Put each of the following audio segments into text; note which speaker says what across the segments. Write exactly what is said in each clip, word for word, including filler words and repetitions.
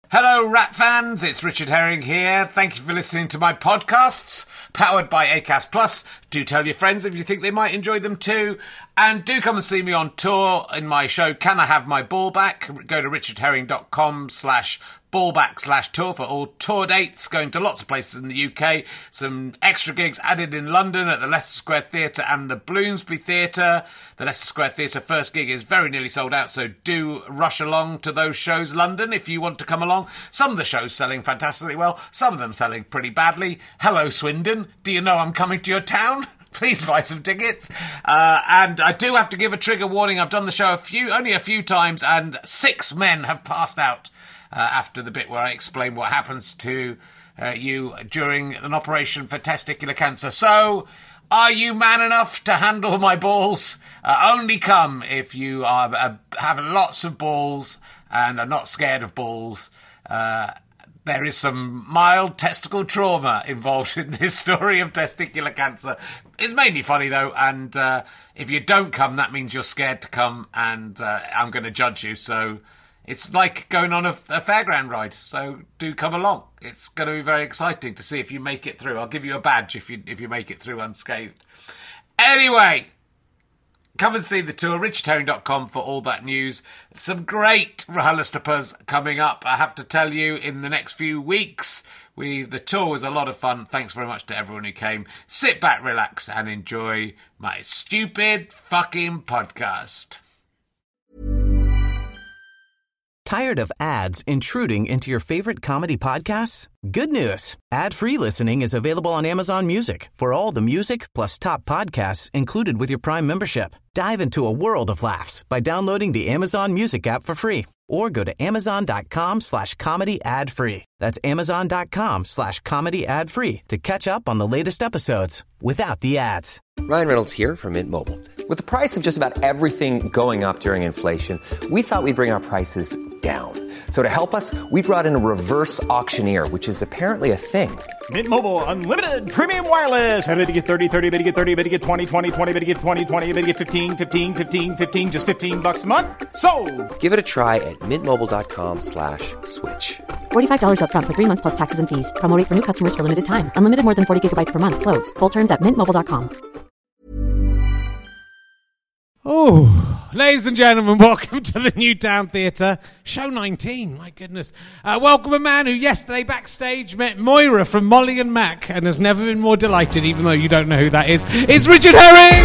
Speaker 1: Hello, Rat fans. It's Richard Herring here. Thank you for listening to my podcasts, powered by Acast Plus. Do tell your friends if you think they might enjoy them too. And do come and see me on tour in my show, Can I Have My Ball Back? Go to richardherring.com slash ballback slash tour for all tour dates, going to lots of places in the U K. Some extra gigs added in London at the Leicester Square Theatre and the Bloomsbury Theatre. The Leicester Square Theatre first gig is very nearly sold out, so do rush along to those shows, London, if you want to come along. Some of the shows selling fantastically well, some of them selling pretty badly. Hello, Swindon. Do you know I'm coming to your town? Please buy some tickets. Uh, and I do have to give a trigger warning. I've done the show a few, only a few times, and six men have passed out uh, after the bit where I explain what happens to uh, you during an operation for testicular cancer. So, are you man enough to handle my balls? Uh, only come if you are uh, have lots of balls and are not scared of balls. Uh, There is some mild testicle trauma involved in this story of testicular cancer. It's mainly funny, though, and uh, if you don't come, that means you're scared to come, and uh, I'm going to judge you. So it's like going on a, a fairground ride, so do come along. It's going to be very exciting to see if you make it through. I'll give you a badge if you if you make it through unscathed. Anyway, come and see the tour, richard herring dot com for all that news. Some great RHLSTPs coming up, I have to tell you, in the next few weeks. We The tour was a lot of fun. Thanks very much to everyone who came. Sit back, relax, and enjoy my stupid fucking podcast.
Speaker 2: Tired of ads intruding into your favorite comedy podcasts? Good news. Ad-free listening is available on Amazon Music for all the music plus top podcasts included with your Prime membership. Dive into a world of laughs by downloading the Amazon Music app for free or go to amazon.com slash comedy ad free. That's amazon.com slash comedy ad free to catch up on the latest episodes without the ads.
Speaker 3: Ryan Reynolds here from Mint Mobile. With the price of just about everything going up during inflation, we thought we'd bring our prices down. So to help us, we brought in a reverse auctioneer, which is apparently a thing.
Speaker 4: Mint Mobile Unlimited Premium Wireless. How to get thirty, thirty, how to get thirty, how to get twenty, twenty, twenty, how to get twenty, twenty, how to get fifteen, fifteen, fifteen, fifteen, just fifteen bucks a month? Sold!
Speaker 3: Give it a try at mintmobile.com slash switch.
Speaker 5: forty-five dollars up front for three months plus taxes and fees. Promo rate for new customers for limited time. Unlimited more than forty gigabytes per month. Slows full terms at mint mobile dot com.
Speaker 6: Oh, ladies and gentlemen, welcome to the Newtown Theatre, show nineteen, my goodness. Uh, welcome a man who yesterday backstage met Moira from Molly and Mac and has never been more delighted, even though you don't know who that is. It's Richard Herring!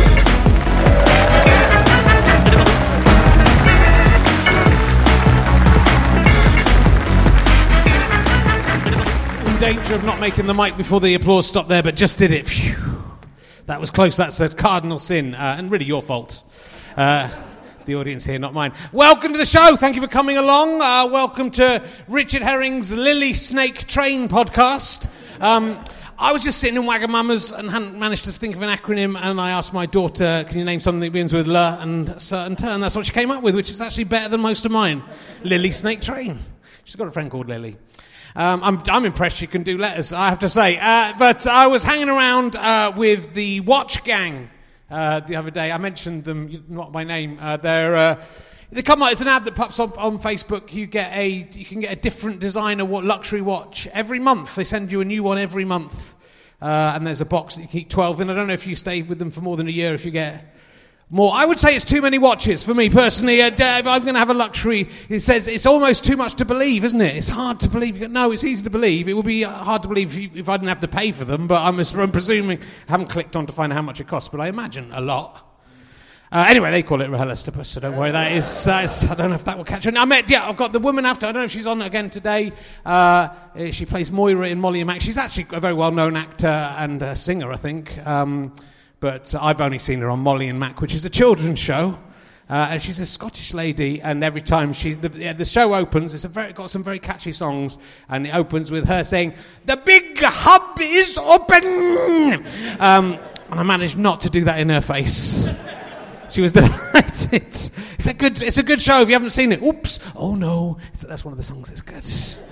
Speaker 6: In danger of not making the mic before the applause stopped there, but just did it. Phew. That was close. That's a cardinal sin, uh, and really your fault. Uh, the audience here, not mine. Welcome to the show. Thank you for coming along. Uh, welcome to Richard Herring's Lily Snake Train podcast. Um, I was just sitting in Wagamama's and hadn't managed to think of an acronym, and I asked my daughter, can you name something that begins with L and certain turn? That's what she came up with, which is actually better than most of mine. Lily Snake Train. She's got a friend called Lily. Um, I'm, I'm impressed she can do letters, I have to say. Uh, but I was hanging around uh, with the Watch Gang uh, the other day. I mentioned them, not by name. Uh, they're uh, they come out. It's an ad that pops up on Facebook. You get a you can get a different designer luxury watch every month. They send you a new one every month, uh, and there's a box that you keep twelve in. I don't know if you stay with them for more than a year. If you get more, I would say it's too many watches for me personally. Uh, if I'm going to have a luxury, it says it's almost too much to believe, isn't it? It's hard to believe. No, it's easy to believe. It would be hard to believe if, you, if I didn't have to pay for them, but I'm, I'm presuming, I haven't clicked on to find out how much it costs, but I imagine a lot. Uh, anyway, they call it RHLSTP, so don't worry. That is, that is, I don't know if that will catch on. I met, yeah, I've got the woman after. I don't know if she's on again today. Uh, she plays Moira in Molly and Mac. She's actually a very well-known actor and uh, singer, I think. Um, But I've only seen her on Molly and Mac, which is a children's show. Uh, and she's a Scottish lady, and every time she the, yeah, the show opens, it's a very, got some very catchy songs, and it opens with her saying, "The big hub is open!" Um, and I managed not to do that in her face. She was delighted. It's a good, it's a good show if you haven't seen it. Oops. Oh, no. It's, that's one of the songs that's good.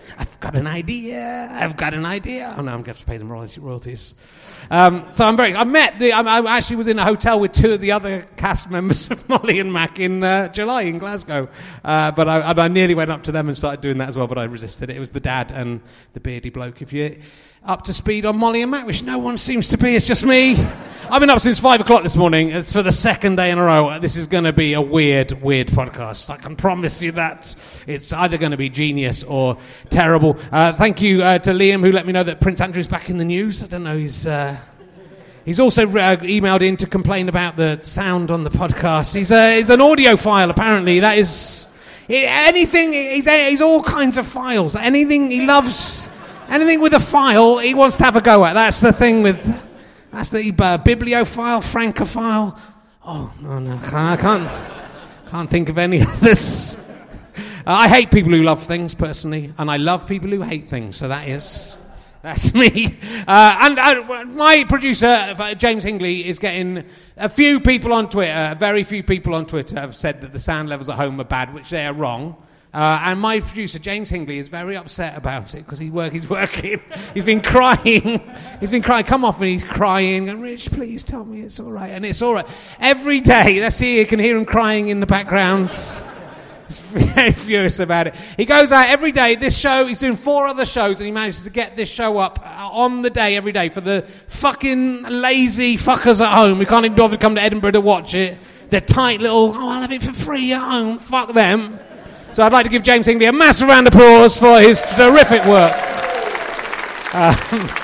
Speaker 6: I've got an idea. I've got an idea. Oh no, I'm going to have to pay them royalties. Um, so I'm very. I met the. I, I actually was in a hotel with two of the other cast members of Molly and Mac in uh, July in Glasgow. Uh, but I, I nearly went up to them and started doing that as well. But I resisted it. It was the dad and the beardy bloke. If you're up to speed on Molly and Mac, which no one seems to be, it's just me. I've been up since five o'clock this morning. It's for the second day in a row. This is going to be a weird, weird podcast. I can promise you that. It's either going to be genius or terrible. Uh, thank you uh, to Liam, who let me know that Prince Andrew's back in the news. I don't know, he's... Uh, he's also uh, emailed in to complain about the sound on the podcast. He's, uh, he's an audiophile, apparently. That is... Anything... He's, he's all kinds of files. Anything he loves... Anything with a file, he wants to have a go at. That's the thing with... That's the uh, bibliophile, francophile. Oh, no, no, I can't... Can't think of any others. Uh, I hate people who love things, personally. And I love people who hate things. So that is... That's me. Uh, and uh, my producer, uh, James Hingley, is getting... A few people on Twitter, very few people on Twitter have said that the sound levels at home are bad, which they are wrong. Uh, and my producer, James Hingley, is very upset about it because he work, he's working. He's been crying. He's been crying. Come off and he's crying. And Rich, please tell me it's all right. And it's all right. Every day, let's see, you can hear him crying in the background. He's very furious about it. He goes out every day. This show, he's doing four other shows and he manages to get this show up on the day, every day, for the fucking lazy fuckers at home who can't even bother to come to Edinburgh to watch it. They're tight little, oh, I'll have it for free at home. Fuck them. So I'd like to give James Hingley a massive round of applause for his terrific work. Um,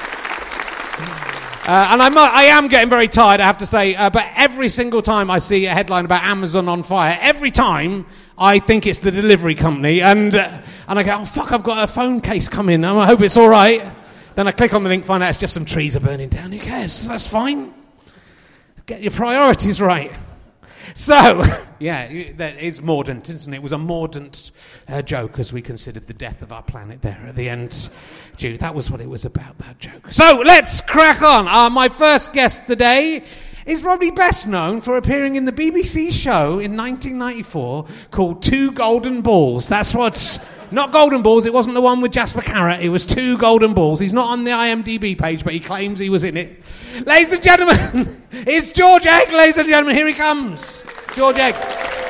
Speaker 6: uh, and I'm, I am getting very tired, I have to say, uh, but every single time I see a headline about Amazon on fire, every time I think it's the delivery company, and uh, and I go, oh, fuck, I've got a phone case coming, I hope it's all right. Then I click on the link, find out it's just some trees are burning down. Who cares? That's fine. Get your priorities right. So, yeah, that is mordant, isn't it? It was a mordant uh, joke as we considered the death of our planet there at the end. Gee, that was what it was about, that joke. So, let's crack on. Uh, my first guest today is probably best known for appearing in the B B C show in nineteen ninety-four called Two Golden Balls. That's what's... Not Golden Balls, it wasn't the one with Jasper Carrott, it was Two Golden Balls. He's not on the I M D B page, but he claims he was in it. Ladies and gentlemen, it's George Egg, ladies and gentlemen, here he comes. George Egg.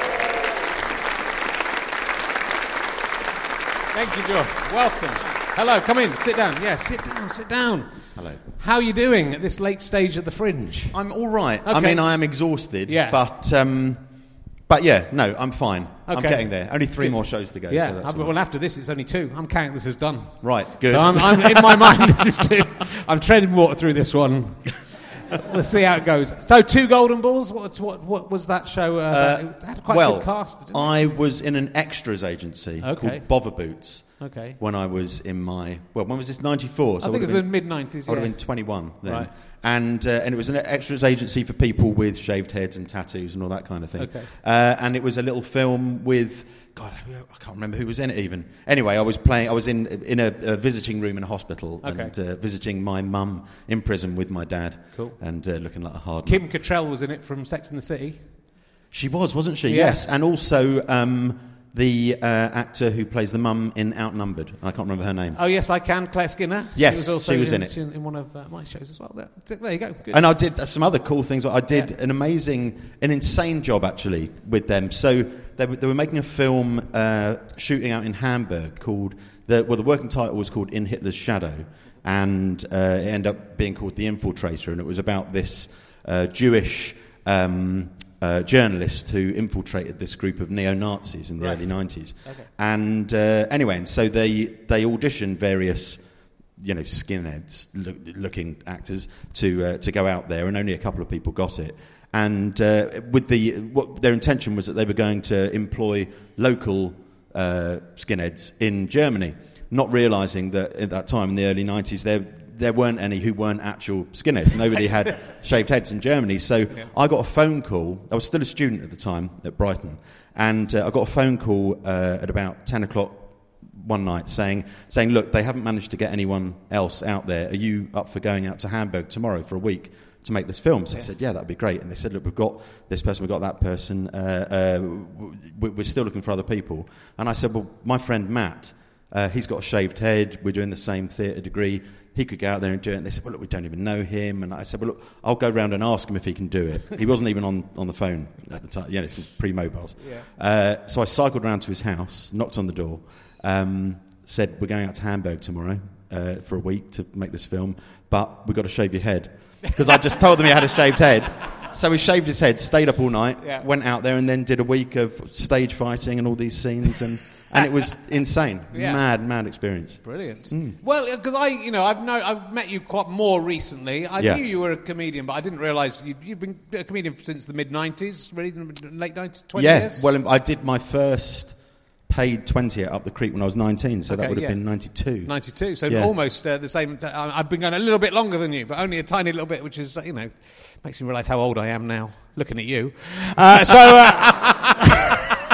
Speaker 6: Thank you, George. Welcome. Hello, come in, sit down. Yeah, sit down, sit down.
Speaker 7: Hello.
Speaker 6: How are you doing at this late stage of the Fringe?
Speaker 7: I'm all right.
Speaker 6: Okay.
Speaker 7: I mean, I am exhausted,
Speaker 6: yeah.
Speaker 7: but... Um, But yeah, no, I'm fine.
Speaker 6: Okay.
Speaker 7: I'm getting there. Only three
Speaker 6: Good.
Speaker 7: more shows to go.
Speaker 6: Yeah,
Speaker 7: so that's
Speaker 6: I,
Speaker 7: all
Speaker 6: well,
Speaker 7: right.
Speaker 6: after this, it's only two. I'm counting this as done.
Speaker 7: Right, good.
Speaker 6: So I'm, I'm in my mind, this is two. I'm treading water through this one. Let's see how it goes. So, Two Golden Balls. What what what was that show? Uh,
Speaker 7: Uh,
Speaker 6: it had quite
Speaker 7: well,
Speaker 6: a good cast. Didn't it?
Speaker 7: I was in an extras agency
Speaker 6: Okay.
Speaker 7: called Bother Boots.
Speaker 6: Okay.
Speaker 7: When I was in my well, when was this? ninety-four. So
Speaker 6: I think it was
Speaker 7: would have
Speaker 6: the
Speaker 7: been-
Speaker 6: mid nineties.
Speaker 7: I would
Speaker 6: Yeah.
Speaker 7: have been twenty-one then.
Speaker 6: Right.
Speaker 7: And uh, and it was an extras agency for people with shaved heads and tattoos and all that kind of thing.
Speaker 6: Okay.
Speaker 7: Uh, and it was a little film with. God, I can't remember who was in it even. Anyway, I was playing. I was in in a, a visiting room in a hospital
Speaker 6: Okay.
Speaker 7: and uh, visiting my mum in prison with my dad.
Speaker 6: Cool.
Speaker 7: And uh, looking like a hard.
Speaker 6: Kim Cattrall was in it from Sex and the City.
Speaker 7: She was, wasn't she?
Speaker 6: Yeah.
Speaker 7: Yes. And also um, the uh, actor who plays the mum in Outnumbered. I can't remember her name.
Speaker 6: Oh yes, I can. Claire Skinner.
Speaker 7: Yes,
Speaker 6: she was also
Speaker 7: she was
Speaker 6: in,
Speaker 7: in it.
Speaker 6: in, in one of uh, my shows as well. There, there you go. Good.
Speaker 7: And I did some other cool things. I did
Speaker 6: Yeah.
Speaker 7: an amazing, an insane job actually with them. So they were, they were making a film uh, shooting out in Hamburg called the well, the working title was called In Hitler's Shadow, and uh, it ended up being called The Infiltrator, and it was about this uh, Jewish um, uh, journalist who infiltrated this group of neo-Nazis in the
Speaker 6: Right.
Speaker 7: early nineties.
Speaker 6: Okay.
Speaker 7: And uh, anyway, and so they they auditioned various. You know, skinheads look, looking actors to uh, to go out there, and only a couple of people got it. And uh, with the what their intention was that they were going to employ local uh, skinheads in Germany, not realising that at that time in the early nineties there there weren't any who weren't actual skinheads. Nobody had shaved heads in Germany. So yeah. I got a phone call. I was still a student at the time at Brighton, and uh, I got a phone call uh, at about ten o'clock. One night saying, saying, look, they haven't managed to get anyone else out there. Are you up for going out to Hamburg tomorrow for a week to make this film? So yeah. I said, yeah, that'd be great. And they said, look, we've got this person, we've got that person. Uh, uh, we're still looking for other people. And I said, well, my friend Matt Uh, he's got a shaved head. We're doing the same theatre degree. He could go out there and do it. And they said, well, look, we don't even know him. And I said, well, look, I'll go round and ask him if he can do it. He wasn't even on, on the phone at the time. Yeah, this is pre-mobiles. Yeah. Uh, so I cycled round to his house, knocked on the door, um, said, we're going out to Hamburg tomorrow uh, for a week to make this film, but we've got to shave your head. Because I just told them he had a shaved head. So he shaved his head, stayed up all night, yeah. went out there and then did a week of stage fighting and all these scenes and... And it was insane, yeah. mad, mad experience.
Speaker 6: Brilliant. Mm. Well, because I, you know, I've know I've met you quite more recently. I yeah. knew you were a comedian, but I didn't realise you'd, you've been a comedian since the mid nineties, really, late nineties, twenty
Speaker 7: yeah.
Speaker 6: years.
Speaker 7: Well, I did my first paid twenty at Up the Creek when I was nineteen, so okay, that would have yeah. been ninety-two.
Speaker 6: ninety-two, so yeah. almost uh, the same. Uh, I've been going a little bit longer than you, but only a tiny little bit, which is, uh, you know, makes me realise how old I am now. Looking at you, uh, so. Uh,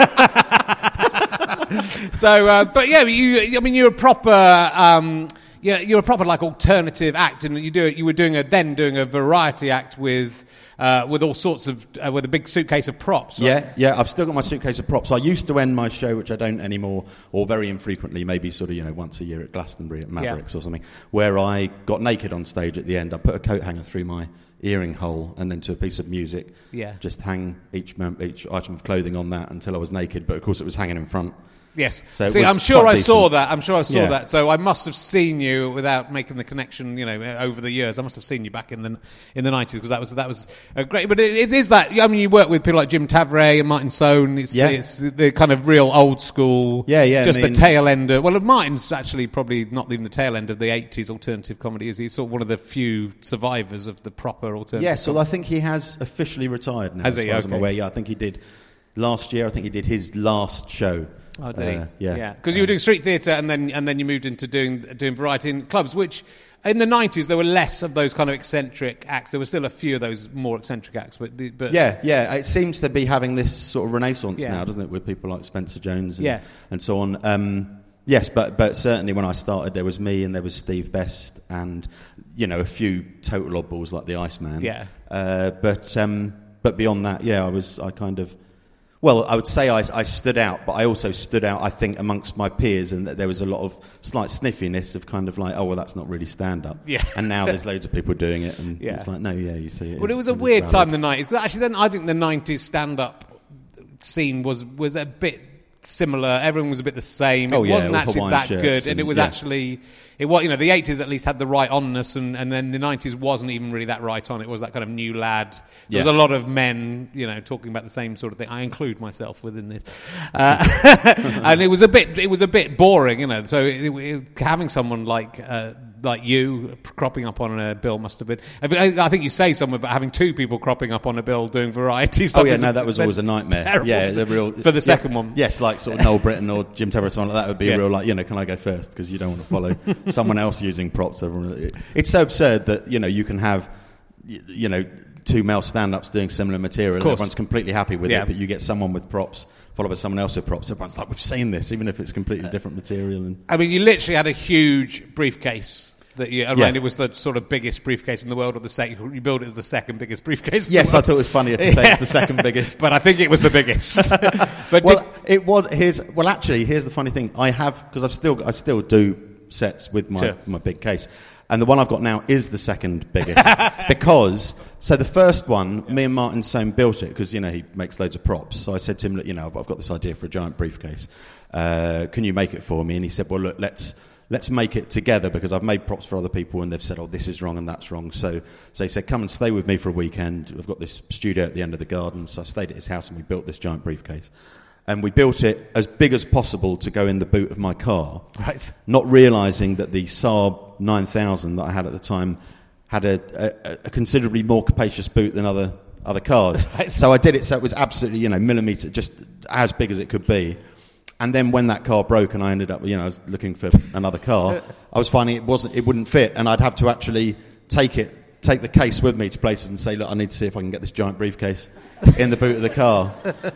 Speaker 6: So, uh, but yeah, you. I mean, you're a proper, um, yeah, you're a proper like alternative act, and you do. You were doing a then doing a variety act with, uh, with all sorts of, uh, with a big suitcase of props. Right?
Speaker 7: Yeah, yeah. I've still got my suitcase of props. I used to end my show, which I don't anymore, or very infrequently, maybe sort of you know once a year at Glastonbury at Mavericks yeah. or something, where I got naked on stage at the end. I put a coat hanger through my earring hole and then to a piece of music.
Speaker 6: Yeah.
Speaker 7: Just hang each mem- each item of clothing on that until I was naked. But of course, it was hanging in front.
Speaker 6: Yes.
Speaker 7: So
Speaker 6: See, I'm sure I decent. saw that. I'm sure I saw
Speaker 7: yeah.
Speaker 6: that. So I must have seen you without making the connection. You know, over the years, I must have seen you back in the in the nineties because that was that was a great. But it, it is that. I mean, you work with people like Jim Tavray and Martin Sohn. It's,
Speaker 7: yeah.
Speaker 6: it's the kind of real old school.
Speaker 7: Yeah, yeah.
Speaker 6: Just
Speaker 7: I mean,
Speaker 6: the tail end. Of, well, Martin's actually probably not even the tail end of the eighties alternative comedy. Is he sort of one of the few survivors of the proper alternative?
Speaker 7: Yeah. So comedy? I think he has officially retired now.
Speaker 6: Has
Speaker 7: as
Speaker 6: he?
Speaker 7: far
Speaker 6: Okay.
Speaker 7: as I'm aware. Yeah, I think he did last year. I think he did his last show.
Speaker 6: Oh, did
Speaker 7: uh,
Speaker 6: he?
Speaker 7: Yeah,
Speaker 6: yeah. Because you were doing street theatre, and then and then you moved into doing doing variety in clubs. Which in the nineties there were less of those kind of eccentric acts. There were still a few of those more eccentric acts, but the, but
Speaker 7: yeah, yeah. It seems to be having this sort of renaissance
Speaker 6: yeah.
Speaker 7: now, doesn't it? With people like Spencer Jones, and,
Speaker 6: yes,
Speaker 7: and so on. Um, yes, but but certainly when I started, there was me and there was Steve Best, and you know a few total oddballs like the Iceman.
Speaker 6: Yeah.
Speaker 7: Uh, but um, but beyond that, yeah, I was I kind of. Well, I would say I, I stood out, but I also stood out, I think, amongst my peers, and that there was a lot of slight sniffiness of kind of like, oh, well, that's not really stand-up.
Speaker 6: Yeah.
Speaker 7: And now there's loads of people doing it, and
Speaker 6: yeah.
Speaker 7: it's like, no, yeah, you see it.
Speaker 6: Well, it was a weird time in the nineties. Because actually, then I think the nineties stand-up scene was was a bit similar. Everyone was a bit the same. It
Speaker 7: oh, yeah,
Speaker 6: wasn't actually that good, and,
Speaker 7: and
Speaker 6: it was
Speaker 7: yeah.
Speaker 6: actually it was. You know, the eighties at least had the right onness, and, and then the nineties wasn't even really that right on. It was that kind of new lad. There
Speaker 7: yeah.
Speaker 6: was a lot of men, you know, talking about the same sort of thing. I include myself within this, uh, and it was a bit it was a bit boring, you know. So it, it, having someone like. Uh, like you cropping up on a bill must have been. I, I think you say somewhere about having two people cropping up on a bill doing variety stuff.
Speaker 7: Oh yeah, no, that was always a nightmare. Yeah, the real
Speaker 6: for the second
Speaker 7: yeah,
Speaker 6: one.
Speaker 7: Yes, like sort of Noel Britton or Jim Tavray or something like that would be
Speaker 6: yeah.
Speaker 7: a real like you know, can I go first? Because you don't want to follow someone else using props. Everyone, it's so absurd that you know you can have you know two male stand-ups doing similar material. And everyone's completely happy with
Speaker 6: yeah.
Speaker 7: it, but you get someone with props. Followed by someone else with props. Everyone's like, we've seen this, even if it's completely different material. And
Speaker 6: I mean, you literally had a huge briefcase. That you, around
Speaker 7: yeah.
Speaker 6: it was the sort of biggest briefcase in the world, or the second. You build it as the second biggest briefcase. In
Speaker 7: yes,
Speaker 6: the
Speaker 7: I
Speaker 6: world.
Speaker 7: thought it was funnier to say
Speaker 6: yeah.
Speaker 7: it's the second biggest,
Speaker 6: but I think it was the biggest. but
Speaker 7: well,
Speaker 6: did,
Speaker 7: it was. Here's well, actually, here's the funny thing. I have because I've still I still do sets with my
Speaker 6: sure.
Speaker 7: my big case, and the one I've got now is the second biggest because so the first one, yeah. me and Martin Sohn built it because you know he makes loads of props. So I said to him, look, you know, I've got this idea for a giant briefcase. Uh, can you make it for me? And he said, well, look, let's. Let's make it together because I've made props for other people and they've said, oh, this is wrong and that's wrong. So, so he said, come and stay with me for a weekend. We've got this studio at the end of the garden. So I stayed at his house and we built this giant briefcase. And we built it as big as possible to go in the boot of my car.
Speaker 6: Right.
Speaker 7: Not realising that the Saab nine thousand that I had at the time had a, a, a considerably more capacious boot than other, other cars. Right. So I did it so it was absolutely, you know, millimetre, just as big as it could be. And then when that car broke and I ended up, you know, I was looking for another car, I was finding it wasn't, it wouldn't fit, and I'd have to actually take it, take the case with me to places and say, look, I need to see if I can get this giant briefcase in the boot of the car.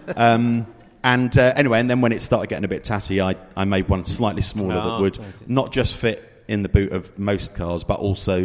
Speaker 7: Um, and uh, anyway, and then when it started getting a bit tatty, I, I made one slightly smaller
Speaker 6: oh,
Speaker 7: that would
Speaker 6: exciting.
Speaker 7: not just fit in the boot of most cars, but also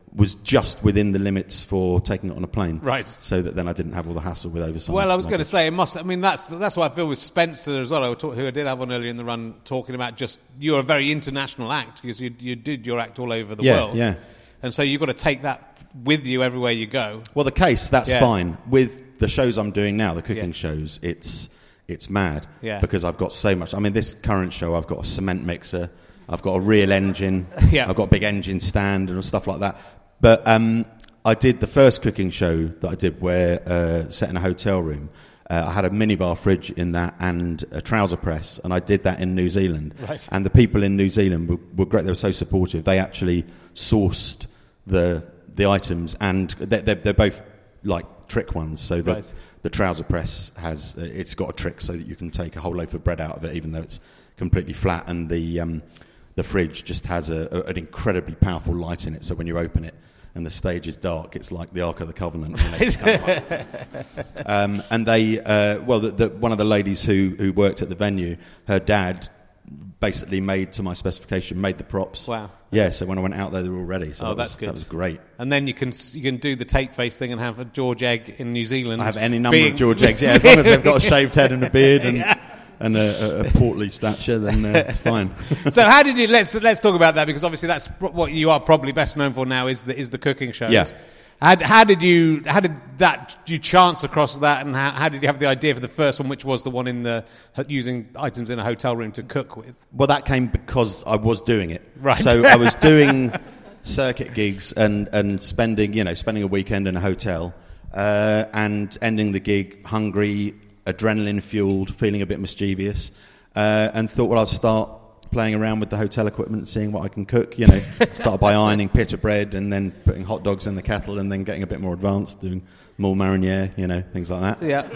Speaker 7: was just within the limits for taking it on a plane.
Speaker 6: Right.
Speaker 7: So that then I didn't have all the hassle with oversized.
Speaker 6: Well, I was going to
Speaker 7: luggage.
Speaker 6: say, it must. I mean, that's that's what I feel with Spencer as well, I talk, who I did have on earlier in the run, talking about just, you're a very international act, because you, you did your act all over the
Speaker 7: Yeah,
Speaker 6: world.
Speaker 7: yeah.
Speaker 6: And so you've got to take that with you everywhere you go.
Speaker 7: Well, the case, that's
Speaker 6: Yeah.
Speaker 7: fine. With the shows I'm doing now, the cooking
Speaker 6: Yeah.
Speaker 7: shows, it's it's mad.
Speaker 6: Yeah.
Speaker 7: Because I've got so much. I mean, this current show, I've got a cement mixer, I've got a real engine,
Speaker 6: Yeah.
Speaker 7: I've got a big engine stand and stuff like that. But um, I did the first cooking show that I did where, uh, set in a hotel room, uh, I had a minibar fridge in that and a trouser press, and I did that in New Zealand.
Speaker 6: Right.
Speaker 7: And the people in New Zealand were, were great. They were so supportive. They actually sourced the the items, and they're, they're, they're both like trick ones. So the,
Speaker 6: Right.
Speaker 7: the trouser press has, uh, it's got a trick so that you can take a whole loaf of bread out of it, even though it's completely flat. And the um, the fridge just has a, a, an incredibly powerful light in it. So when you open it and the stage is dark, it's like the Ark of the Covenant. You know, it's kind of like- um, and they, uh, well, the, the, one of the ladies who, who worked at the venue, her dad basically made to my specification, made the props.
Speaker 6: Wow.
Speaker 7: Yeah, so when I went out there, they were all ready. So
Speaker 6: Oh,
Speaker 7: that
Speaker 6: that's
Speaker 7: was,
Speaker 6: good.
Speaker 7: That was great.
Speaker 6: And then you can you can do the tape face thing and have a George Egg in New Zealand.
Speaker 7: I have any number
Speaker 6: being-
Speaker 7: of George eggs, yeah, as long as they've got a shaved head and a beard and, and a, a, a portly stature, then uh, it's fine.
Speaker 6: So how did you? Let's let's talk about that, because obviously that's pro- what you are probably best known for now, is the is the cooking shows.
Speaker 7: Yeah.
Speaker 6: How, how did you? How did that? Did you chance across that, and how, how did you have the idea for the first one, which was the one in the using items in a hotel room to cook with?
Speaker 7: Well, that came because I was doing it.
Speaker 6: Right.
Speaker 7: So I was doing circuit gigs and, and spending, you know, spending a weekend in a hotel uh, and ending the gig hungry, adrenaline-fueled, feeling a bit mischievous, uh, and thought, well, I'll start playing around with the hotel equipment and seeing what I can cook. You know, started by ironing pita bread and then putting hot dogs in the kettle and then getting a bit more advanced, doing more mariniere, you know, things like that.
Speaker 6: Yeah.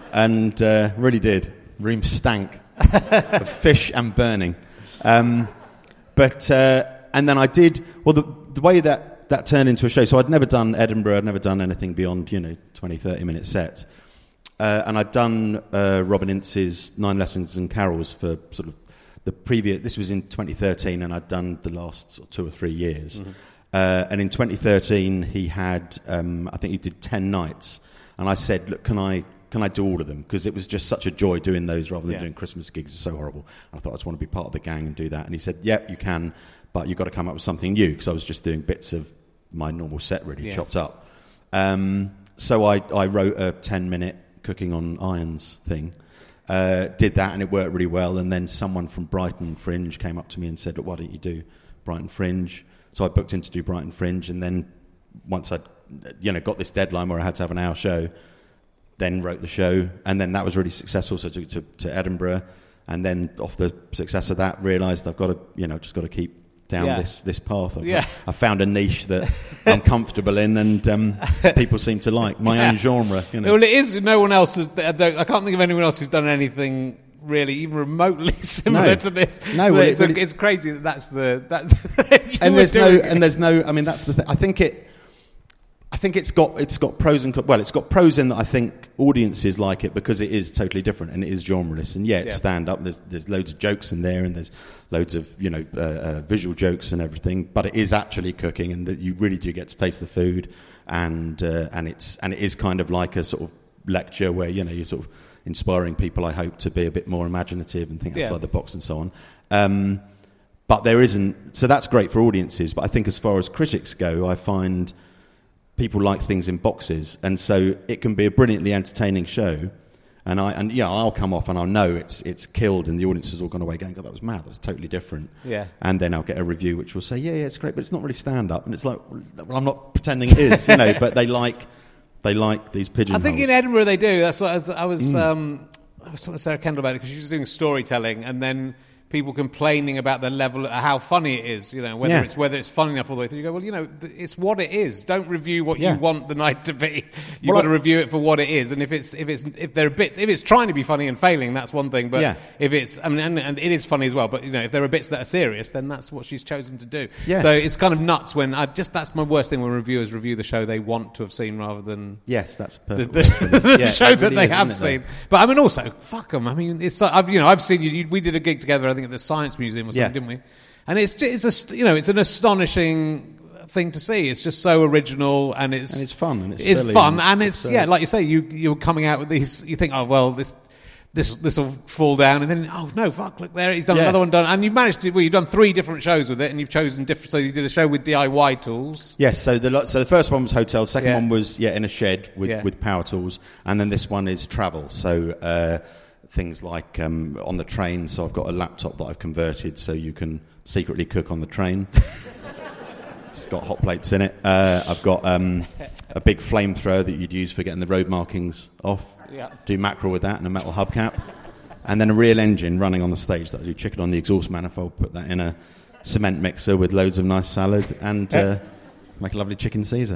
Speaker 7: And uh, really did. Room stank of fish and burning. Um, but uh, and then I did. Well, the, the way that that turned into a show. So I'd never done Edinburgh. I'd never done anything beyond, you know, twenty, thirty minute sets. Uh, and I'd done uh, Robin Ince's Nine Lessons and Carols for sort of the previous. This was in twenty thirteen, and I'd done the last sort of two or three years. Mm-hmm. Uh, and in twenty thirteen, he had. Um, I think he did ten nights, and I said, "Look, can I?" Can I do all of them? Because it was just such a joy doing those rather than
Speaker 6: Yeah.
Speaker 7: doing Christmas gigs. It's so horrible. And I thought I just want to be part of the gang and do that. And he said, yep, you can, but you've got to come up with something new, because I was just doing bits of my normal set really,
Speaker 6: Yeah.
Speaker 7: chopped up. Um, so I, I wrote a ten-minute cooking on irons thing, uh, did that, and it worked really well. And then someone from Brighton Fringe came up to me and said, why don't you do Brighton Fringe? So I booked in to do Brighton Fringe, and then once I you know, got this deadline where I had to have an hour show, then wrote the show, and then that was really successful. So to, to, to Edinburgh, and then off the success of that, realised I've got to, you know, just got to keep down
Speaker 6: Yeah.
Speaker 7: this this path. I've,
Speaker 6: Yeah.
Speaker 7: I found a niche that I'm comfortable in, and um, people seem to like my
Speaker 6: Yeah.
Speaker 7: own genre. You know,
Speaker 6: Well, it is. No one else has. I don't- I can't think of anyone else who's done anything really even remotely similar
Speaker 7: No.
Speaker 6: to this.
Speaker 7: No,
Speaker 6: So
Speaker 7: well,
Speaker 6: it's,
Speaker 7: it really-
Speaker 6: it's crazy that that's the that. you
Speaker 7: and
Speaker 6: were
Speaker 7: there's no,
Speaker 6: doing it.
Speaker 7: and there's no. I mean, that's the thing. I think it. I think it's got it's got pros and co- well, it's got pros in that I think audiences like it because it is totally different and it is genreless, and yeah, it's
Speaker 6: Yeah.
Speaker 7: stand up. There's there's loads of jokes in there, and there's loads of you know uh, uh, visual jokes and everything. But it is actually cooking, and that you really do get to taste the food, and uh, and it's and it is kind of like a sort of lecture where you know you're sort of inspiring people. I hope to be a bit more imaginative and think
Speaker 6: Yeah.
Speaker 7: outside the box and so on. Um, but there isn't, so that's great for audiences. But I think as far as critics go, I find people like things in boxes, and so it can be a brilliantly entertaining show. And I and yeah, I'll come off and I'll know it's it's killed, and the audience has all gone away going, "God, that was mad. That was totally different."
Speaker 6: Yeah.
Speaker 7: And then I'll get a review which will say, "Yeah, yeah, it's great, but it's not really stand up." And it's like, well, I'm not pretending it is, you know. But they like they like these
Speaker 6: I
Speaker 7: pigeonholes.
Speaker 6: think in Edinburgh they do. That's what I was. I was,
Speaker 7: Mm.
Speaker 6: um, I was talking to Sarah Kendall about it because she was doing storytelling, and then people complaining about the level, how funny it is. You know, whether
Speaker 7: Yeah.
Speaker 6: it's whether it's funny enough all the way through. You go, well, you know, th- it's what it is. Don't review what
Speaker 7: Yeah.
Speaker 6: you want the night to be. You've
Speaker 7: Well,
Speaker 6: got to
Speaker 7: I-
Speaker 6: review it for what it is. And if it's if it's if there are bits, if it's trying to be funny and failing, that's one thing. But
Speaker 7: Yeah.
Speaker 6: if it's, I mean, and, and it is funny as well. But you know, if there are bits that are serious, then that's what she's chosen to do.
Speaker 7: Yeah.
Speaker 6: So it's kind of nuts when I just that's my worst thing when reviewers review the show they want to have seen rather than
Speaker 7: Yes, that's
Speaker 6: the,
Speaker 7: perfect.
Speaker 6: the,
Speaker 7: way of putting it.
Speaker 6: the
Speaker 7: Yeah,
Speaker 6: show
Speaker 7: it
Speaker 6: that
Speaker 7: really
Speaker 6: they
Speaker 7: is,
Speaker 6: have
Speaker 7: isn't it,
Speaker 6: seen. But I mean, also, fuck them. I mean, it's I've you know I've seen you. you we did a gig together, I think, at the Science Museum or something,
Speaker 7: Yeah.
Speaker 6: didn't we? And it's ju- it's a st- you know it's an astonishing thing to see. It's just so original, and it's
Speaker 7: And it's fun, and it's
Speaker 6: it's
Speaker 7: silly,
Speaker 6: fun,
Speaker 7: and
Speaker 6: and it's,
Speaker 7: it's, uh,
Speaker 6: yeah, like you say, you you're coming out with these. You think, oh well, this. This this will fall down, and then oh no, fuck! Look there, he's done
Speaker 7: Yeah.
Speaker 6: another one. Done, and you've managed to. Well, you've done three different shows with it, and you've chosen different. So you did a show with D I Y tools.
Speaker 7: Yes, so the lo- so the first one was hotel, second
Speaker 6: Yeah.
Speaker 7: one was yeah in a shed with,
Speaker 6: Yeah.
Speaker 7: with power tools, and then this one is travel. So uh, things like um, on the train. So I've got a laptop that I've converted so you can secretly cook on the train. It's got hot plates in it. Uh, I've got um, a big flamethrower that you'd use for getting the road markings off.
Speaker 6: Yeah.
Speaker 7: Do mackerel with that and a metal hubcap. And then a real engine running on the stage that I do chicken on the exhaust manifold, put that in a cement mixer with loads of nice salad and uh, make a lovely chicken Caesar.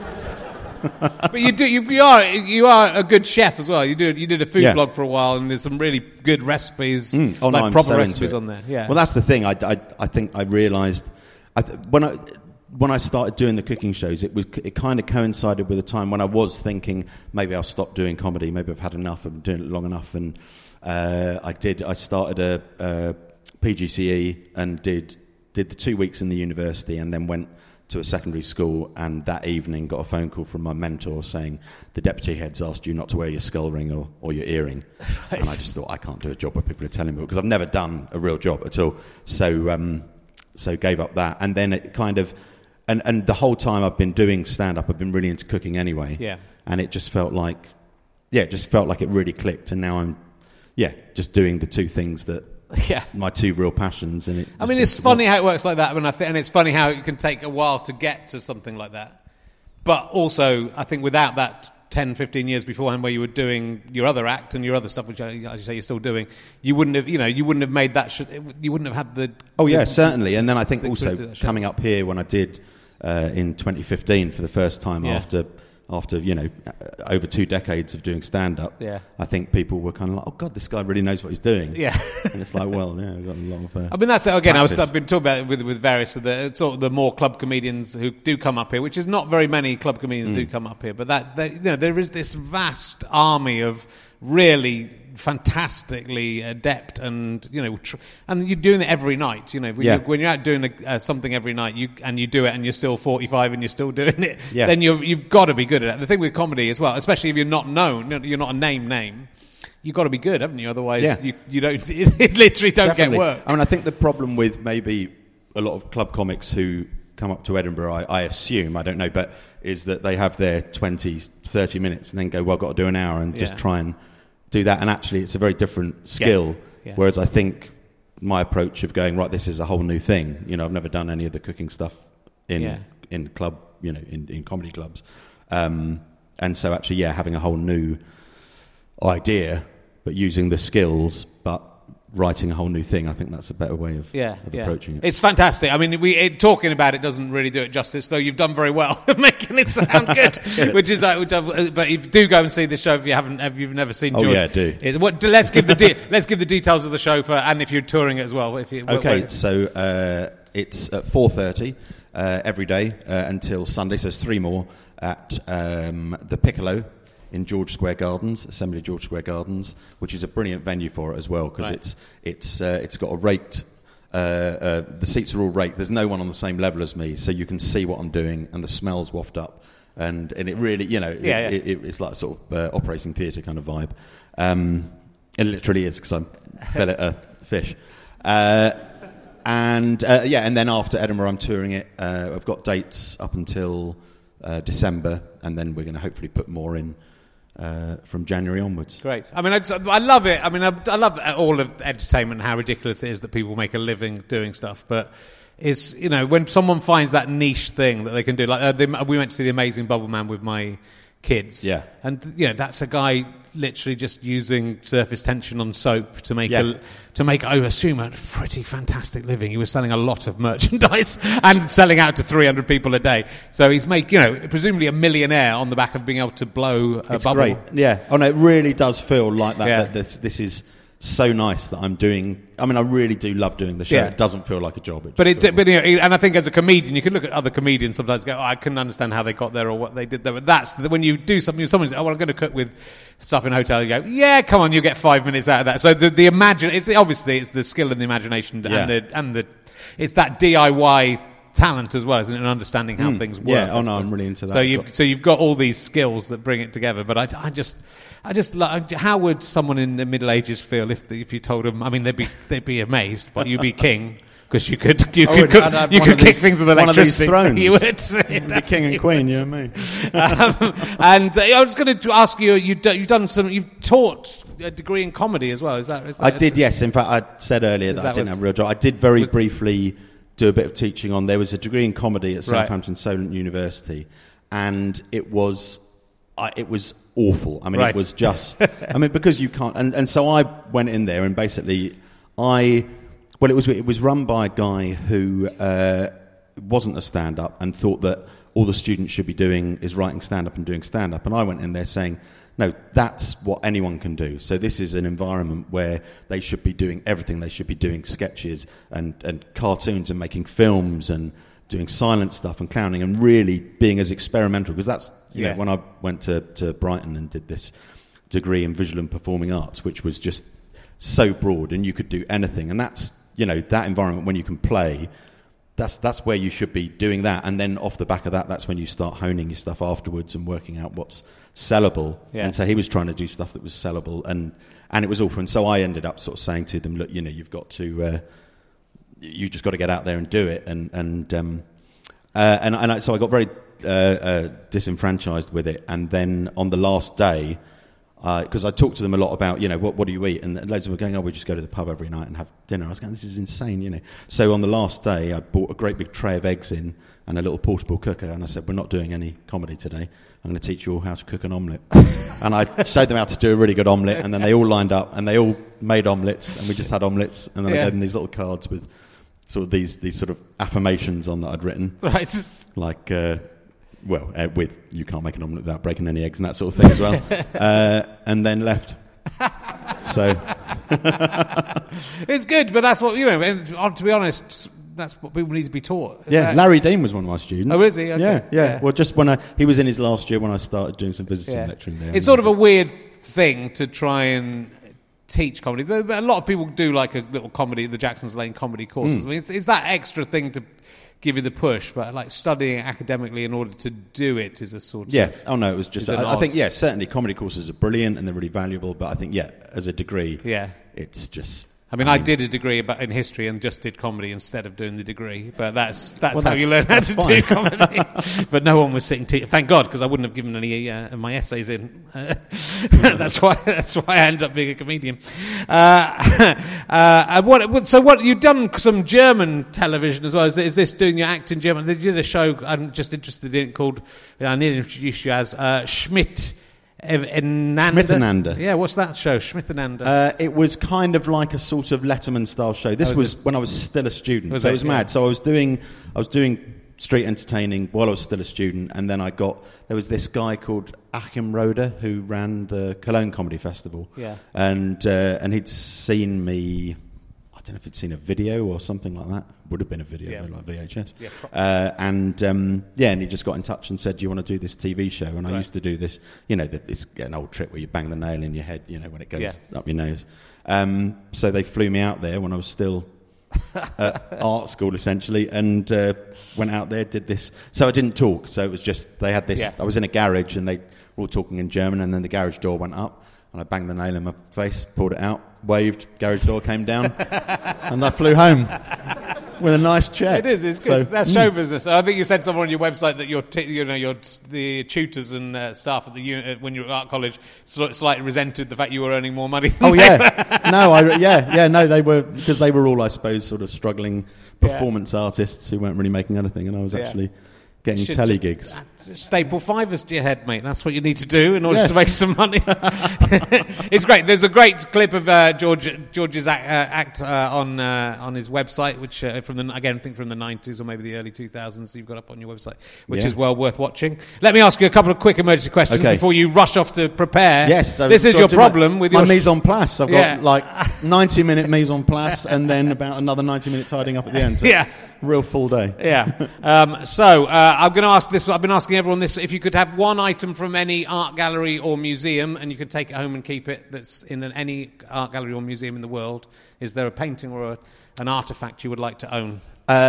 Speaker 6: But you do you, you are you are a good chef as well. You do you did a food
Speaker 7: Yeah.
Speaker 6: blog for a while, and there's some really good recipes,
Speaker 7: Mm. Oh, no,
Speaker 6: like
Speaker 7: I'm
Speaker 6: proper
Speaker 7: so into
Speaker 6: recipes
Speaker 7: it.
Speaker 6: on there. Yeah.
Speaker 7: Well, that's the thing. I, I, I think I realised I th- when I when I started doing the cooking shows, it was it kind of coincided with a time when I was thinking maybe I'll stop doing comedy. Maybe I've had enough. I've been doing it long enough, and uh, I did. I started a, a P G C E and did did the two weeks in the university, and then went to a secondary school, and that evening got a phone call from my mentor saying the deputy head's asked you not to wear your skull ring or, or your earring. Right. And I just thought, I can't do a job where people are telling me, because I've never done a real job at all. So um, so gave up that. And then it kind of, and, and the whole time I've been doing stand-up, I've been really into cooking anyway.
Speaker 6: Yeah.
Speaker 7: And it just felt like, yeah, it just felt like it really clicked. And now I'm, yeah, just doing the two things that,
Speaker 6: Yeah.
Speaker 7: my two real passions. And it
Speaker 6: I
Speaker 7: just
Speaker 6: mean,
Speaker 7: seems
Speaker 6: it's
Speaker 7: to
Speaker 6: funny
Speaker 7: work.
Speaker 6: how it works like that, and, I th- and it's funny how it can take a while to get to something like that. But also, I think without that ten, fifteen years beforehand where you were doing your other act and your other stuff, which, as you say, you're still doing, you wouldn't have, you know, you wouldn't have made that, sh- you wouldn't have had the...
Speaker 7: Oh, yeah,
Speaker 6: the-
Speaker 7: certainly. And then I think
Speaker 6: the experience
Speaker 7: also
Speaker 6: of that show.
Speaker 7: coming up here when I did uh, in twenty fifteen for the first time
Speaker 6: Yeah.
Speaker 7: after, after you know, uh, over two decades of doing stand-up,
Speaker 6: Yeah.
Speaker 7: I think people were kind of like, oh, God, this guy really knows what he's doing.
Speaker 6: Yeah.
Speaker 7: And it's like, well, yeah, I've got a lot of... Uh,
Speaker 6: I mean, that's it. Again, I was,
Speaker 7: practice.
Speaker 6: I've been talking about it with, with various of the sort of the more club comedians who do come up here, which is not very many club comedians
Speaker 7: Mm.
Speaker 6: do come up here, but that, that you know, there is this vast army of really fantastically adept and, you know, tr- and you're doing it every night, you know, when,
Speaker 7: Yeah.
Speaker 6: you're, when you're out doing a, uh, something every night, you and you do it and you're still forty-five and you're still doing it,
Speaker 7: Yeah.
Speaker 6: then you're, you've got to be good at it. The thing with comedy as well, especially if you're not known, you're not a name name, you've got to be good, haven't you? Otherwise,
Speaker 7: Yeah.
Speaker 6: you, you don't, it literally don't
Speaker 7: Definitely.
Speaker 6: get work.
Speaker 7: I mean, I think the problem with maybe a lot of club comics who come up to Edinburgh, I, I assume, I don't know, but is that they have their twenty, thirty minutes and then go, well, I've got to do an hour and just
Speaker 6: Yeah.
Speaker 7: try and do that. And actually, it's a very different skill.
Speaker 6: Yeah.
Speaker 7: Whereas I think my approach of going, right, this is a whole new thing. You know, I've never done any of the cooking stuff in
Speaker 6: Yeah.
Speaker 7: in club, you know, in, in comedy clubs. Um, and so actually, yeah, having a whole new idea, but using the skills, but writing a whole new thing, I think that's a better way of,
Speaker 6: Yeah,
Speaker 7: of
Speaker 6: yeah.
Speaker 7: approaching it.
Speaker 6: It's fantastic. I mean, we it, talking about it doesn't really do it justice, though. You've done very well making it sound good, which is that. Which I've, but if, do go and see this show if you haven't, if you've never seen.
Speaker 7: Oh,
Speaker 6: George.
Speaker 7: yeah, do.
Speaker 6: It, what, let's give the de- let's give the details of the show for, and if you're touring it as well. If you,
Speaker 7: Okay,
Speaker 6: where-
Speaker 7: so uh, it's at four thirty uh, every day uh, until Sunday, so there's three more at um, the Piccolo in George Square Gardens, Assembly George Square Gardens, which is a brilliant venue for it as well, because
Speaker 6: Right.
Speaker 7: it's it's uh, it's got a raked. Uh, uh, the seats are all raked. There's no one on the same level as me, so you can see what I'm doing, and the smells waft up, and and it really, you know, it,
Speaker 6: Yeah, yeah.
Speaker 7: It, it, it's like sort of uh, operating theatre kind of vibe. Um, it literally is, because I fillet a fish. Uh, and uh, yeah, and then after Edinburgh, I'm touring it. Uh, I've got dates up until uh, December, and then we're going to hopefully put more in uh, from January onwards.
Speaker 6: Great. I mean, I, just, I love it. I mean, I, I love all of entertainment and how ridiculous it is that people make a living doing stuff. But it's, you know, when someone finds that niche thing that they can do, like uh, they, we went to see The Amazing Bubble Man with my kids.
Speaker 7: Yeah.
Speaker 6: And, you know, that's a guy literally just using surface tension on soap to make
Speaker 7: Yeah.
Speaker 6: a, to make, I assume, a pretty fantastic living. He was selling a lot of merchandise and selling out to three hundred people a day. So he's make, you know, presumably a millionaire on the back of being able to blow a
Speaker 7: It's
Speaker 6: bubble.
Speaker 7: great. Yeah. Oh no, it really does feel like that.
Speaker 6: Yeah.
Speaker 7: that this, this is so nice that I'm doing. I mean, I really do love doing the show.
Speaker 6: Yeah.
Speaker 7: It doesn't feel like a job. It
Speaker 6: But
Speaker 7: just
Speaker 6: it,
Speaker 7: feels
Speaker 6: but you know, and I think as a comedian, you can look at other comedians sometimes and go, oh, I couldn't understand how they got there or what they did there. But that's the, when you do something, someone says, oh, well, I'm going to cook with stuff in a hotel. You go, yeah, come on, you get five minutes out of that. So the, the imagine, it's obviously it's the skill and the imagination
Speaker 7: Yeah.
Speaker 6: and the and the it's that D I Y talent as well, isn't it? And understanding how
Speaker 7: Mm.
Speaker 6: things work.
Speaker 7: Yeah,
Speaker 6: I
Speaker 7: oh no,
Speaker 6: suppose.
Speaker 7: I'm really into that.
Speaker 6: So
Speaker 7: I've
Speaker 6: you've
Speaker 7: got-
Speaker 6: so you've got all these skills that bring it together. But I, I just, I just, like, how would someone in the Middle Ages feel if if you told them? I mean, they'd be they'd be amazed, but you'd be king. Because you could, you
Speaker 7: I
Speaker 6: could,
Speaker 7: would-
Speaker 6: could
Speaker 7: I'd have
Speaker 6: you
Speaker 7: one
Speaker 6: could
Speaker 7: of
Speaker 6: kick
Speaker 7: these-
Speaker 6: things with
Speaker 7: one of these
Speaker 6: electricity.
Speaker 7: thrones.
Speaker 6: You would,
Speaker 7: the king and queen, you and me.
Speaker 6: um, and uh, I was going to ask you, you do, you've done some, you've taught a degree in comedy as well. Is that? Is that
Speaker 7: I did, yes. In fact, I said earlier that,
Speaker 6: that
Speaker 7: I didn't
Speaker 6: was-
Speaker 7: have a real job. I did very
Speaker 6: was-
Speaker 7: briefly do a bit of teaching on. There was a degree in comedy at
Speaker 6: Right.
Speaker 7: Southampton Solent University, and it was, I, it was awful. I mean,
Speaker 6: Right.
Speaker 7: it was just. I mean, because you can't, and, and so I went in there, and basically, I. Well, it was it was run by a guy who uh, wasn't a stand-up and thought that all the students should be doing is writing stand-up and doing stand-up. And I went in there saying, no, that's what anyone can do. So this is an environment where they should be doing everything. They should be doing sketches and, and cartoons and making films and doing silent stuff and clowning and really being as experimental. Because that's, you
Speaker 6: Yeah.
Speaker 7: know, when I went to, to Brighton and did this degree in visual and performing arts, which was just so broad and you could do anything. And that's, you know, that environment when you can play, that's that's where you should be doing that. And then off the back of that, that's when you start honing your stuff afterwards and working out what's sellable.
Speaker 6: Yeah.
Speaker 7: And so he was trying to do stuff that was sellable, and, and it was awful. And so I ended up sort of saying to them, look, you know, you've got to, uh, you just got to get out there and do it. And and um, uh, and, and I, so I got very uh, uh, disenfranchised with it. And then on the last day, because uh, I talked to them a lot about, you know, what, what do you eat? And loads of them were going, oh, we just go to the pub every night and have dinner. I was going, this is insane, you know. So on the last day, I bought a great big tray of eggs in and a little portable cooker. And I said, we're not doing any comedy today. I'm going to teach you all how to cook an omelette. And I showed them how to do a really good omelette. And then they all lined up and they all made omelettes. And we just had omelettes. And then
Speaker 6: Yeah.
Speaker 7: I gave them these little cards with sort of these, these sort of affirmations on that I'd written.
Speaker 6: Right.
Speaker 7: Like... Uh, Well, uh, with you can't make an omelette without breaking any eggs and that sort of thing as well. uh, and then left. So
Speaker 6: It's good, but that's what, you know, and uh, to be honest, that's what people need to be taught.
Speaker 7: yeah,
Speaker 6: Uh,
Speaker 7: Larry Dean was one of my students.
Speaker 6: Oh, is he? Okay.
Speaker 7: Yeah, yeah,
Speaker 6: Yeah.
Speaker 7: Well, just when I he was in his last year when I started doing some visiting
Speaker 6: yeah.
Speaker 7: lecturing there.
Speaker 6: It's sort of a weird thing to try and teach comedy. But but a lot of people do like a little comedy, the Jackson's Lane comedy courses.
Speaker 7: Mm.
Speaker 6: I mean, it's, it's that extra thing to give you the push, but like studying academically in order to do it is a sort
Speaker 7: yeah.
Speaker 6: of...
Speaker 7: Oh no, it was just.
Speaker 6: It's an
Speaker 7: I, I think
Speaker 6: odds.
Speaker 7: yeah, certainly comedy courses are brilliant and they're really valuable. But I think yeah, as a degree,
Speaker 6: Yeah.
Speaker 7: it's just.
Speaker 6: I mean, I did a degree about in history and just did comedy instead of doing the degree. But that's that's
Speaker 7: Well,
Speaker 6: how
Speaker 7: that's-
Speaker 6: you learn how
Speaker 7: that's
Speaker 6: to
Speaker 7: fine.
Speaker 6: do comedy. But no one was sitting. Te- Thank God, because I wouldn't have given any uh, of my essays in. Uh, that's why. That's why I ended up being a comedian. Uh, uh, and what? So what? You've done some German television as well. Is, is this doing your act in German? They did a show. I'm just interested in it called. I need to introduce you as uh, Schmidt. Enander.
Speaker 7: Schmittenander.
Speaker 6: Yeah, what's that show? Schmittenander.
Speaker 7: Uh, it was kind of like a sort of Letterman-style show. This
Speaker 6: Oh, was
Speaker 7: was
Speaker 6: it?
Speaker 7: when I was still a student,
Speaker 6: Was
Speaker 7: so
Speaker 6: it?
Speaker 7: it was
Speaker 6: Yeah.
Speaker 7: mad. So I was doing, I was doing street entertaining while I was still a student, and then I got there was this guy called Achim Roeder who ran the Cologne Comedy Festival,
Speaker 6: Yeah.
Speaker 7: and uh, and he'd seen me. I don't know if he'd seen a video or something like that. Would have been a video,
Speaker 6: Yeah.
Speaker 7: like V H S.
Speaker 6: Yeah, pro-
Speaker 7: Uh, and um, yeah, and he just got in touch and said, "Do you want to do this T V show?" And I
Speaker 6: Right.
Speaker 7: used to do this, you know, the, it's an old trick where you bang the nail in your head, you know, when it goes
Speaker 6: Yeah.
Speaker 7: up your nose. Um, so they flew me out there when I was still at art school, essentially, and uh, went out there, did this. So I didn't talk. So it was just they had this.
Speaker 6: Yeah.
Speaker 7: I was in a garage, and they were all talking in German, and then the garage door went up. And I banged the nail in my face, pulled it out, waved, garage door came down, and I flew home with a nice check.
Speaker 6: It is. It's good.
Speaker 7: So,
Speaker 6: That's
Speaker 7: mm.
Speaker 6: show business. I think you said somewhere on your website that your, t- you know, your the tutors and uh, staff at the uni- uh, when you were at art college sort slightly resented the fact you were earning more money. Than
Speaker 7: Oh
Speaker 6: they were.
Speaker 7: yeah, no, I yeah yeah no, they were because they were all, I suppose, sort of struggling performance artists who weren't really making anything, and I was
Speaker 6: Yeah.
Speaker 7: actually getting
Speaker 6: Should
Speaker 7: telly
Speaker 6: just
Speaker 7: gigs.
Speaker 6: add staple fivers to your head, mate. That's what you need to do in order
Speaker 7: Yes.
Speaker 6: to make some money. It's great. There's a great clip of uh, George George's act, uh, act uh, on uh, on his website, which uh, from the again I think from the nineties or maybe the early two thousands. You've got up on your website, which
Speaker 7: Yeah.
Speaker 6: is well worth watching. Let me ask you a couple of quick emergency questions
Speaker 7: Okay.
Speaker 6: before you rush off to prepare.
Speaker 7: Yes, so
Speaker 6: this is
Speaker 7: got
Speaker 6: your
Speaker 7: to do my-
Speaker 6: problem with
Speaker 7: my
Speaker 6: your
Speaker 7: mise en place. I've got
Speaker 6: Yeah.
Speaker 7: like ninety minute mise en place, and then about another ninety minute tidying up at the end. So
Speaker 6: Yeah.
Speaker 7: real full day.
Speaker 6: Yeah. Um, so uh, I'm going to ask this. I've been asking everyone this. If you could have one item from any art gallery or museum, and you could take it home and keep it, that's in an, any art gallery or museum in the world, is there a painting or a, an artifact you would like to own?
Speaker 7: Uh,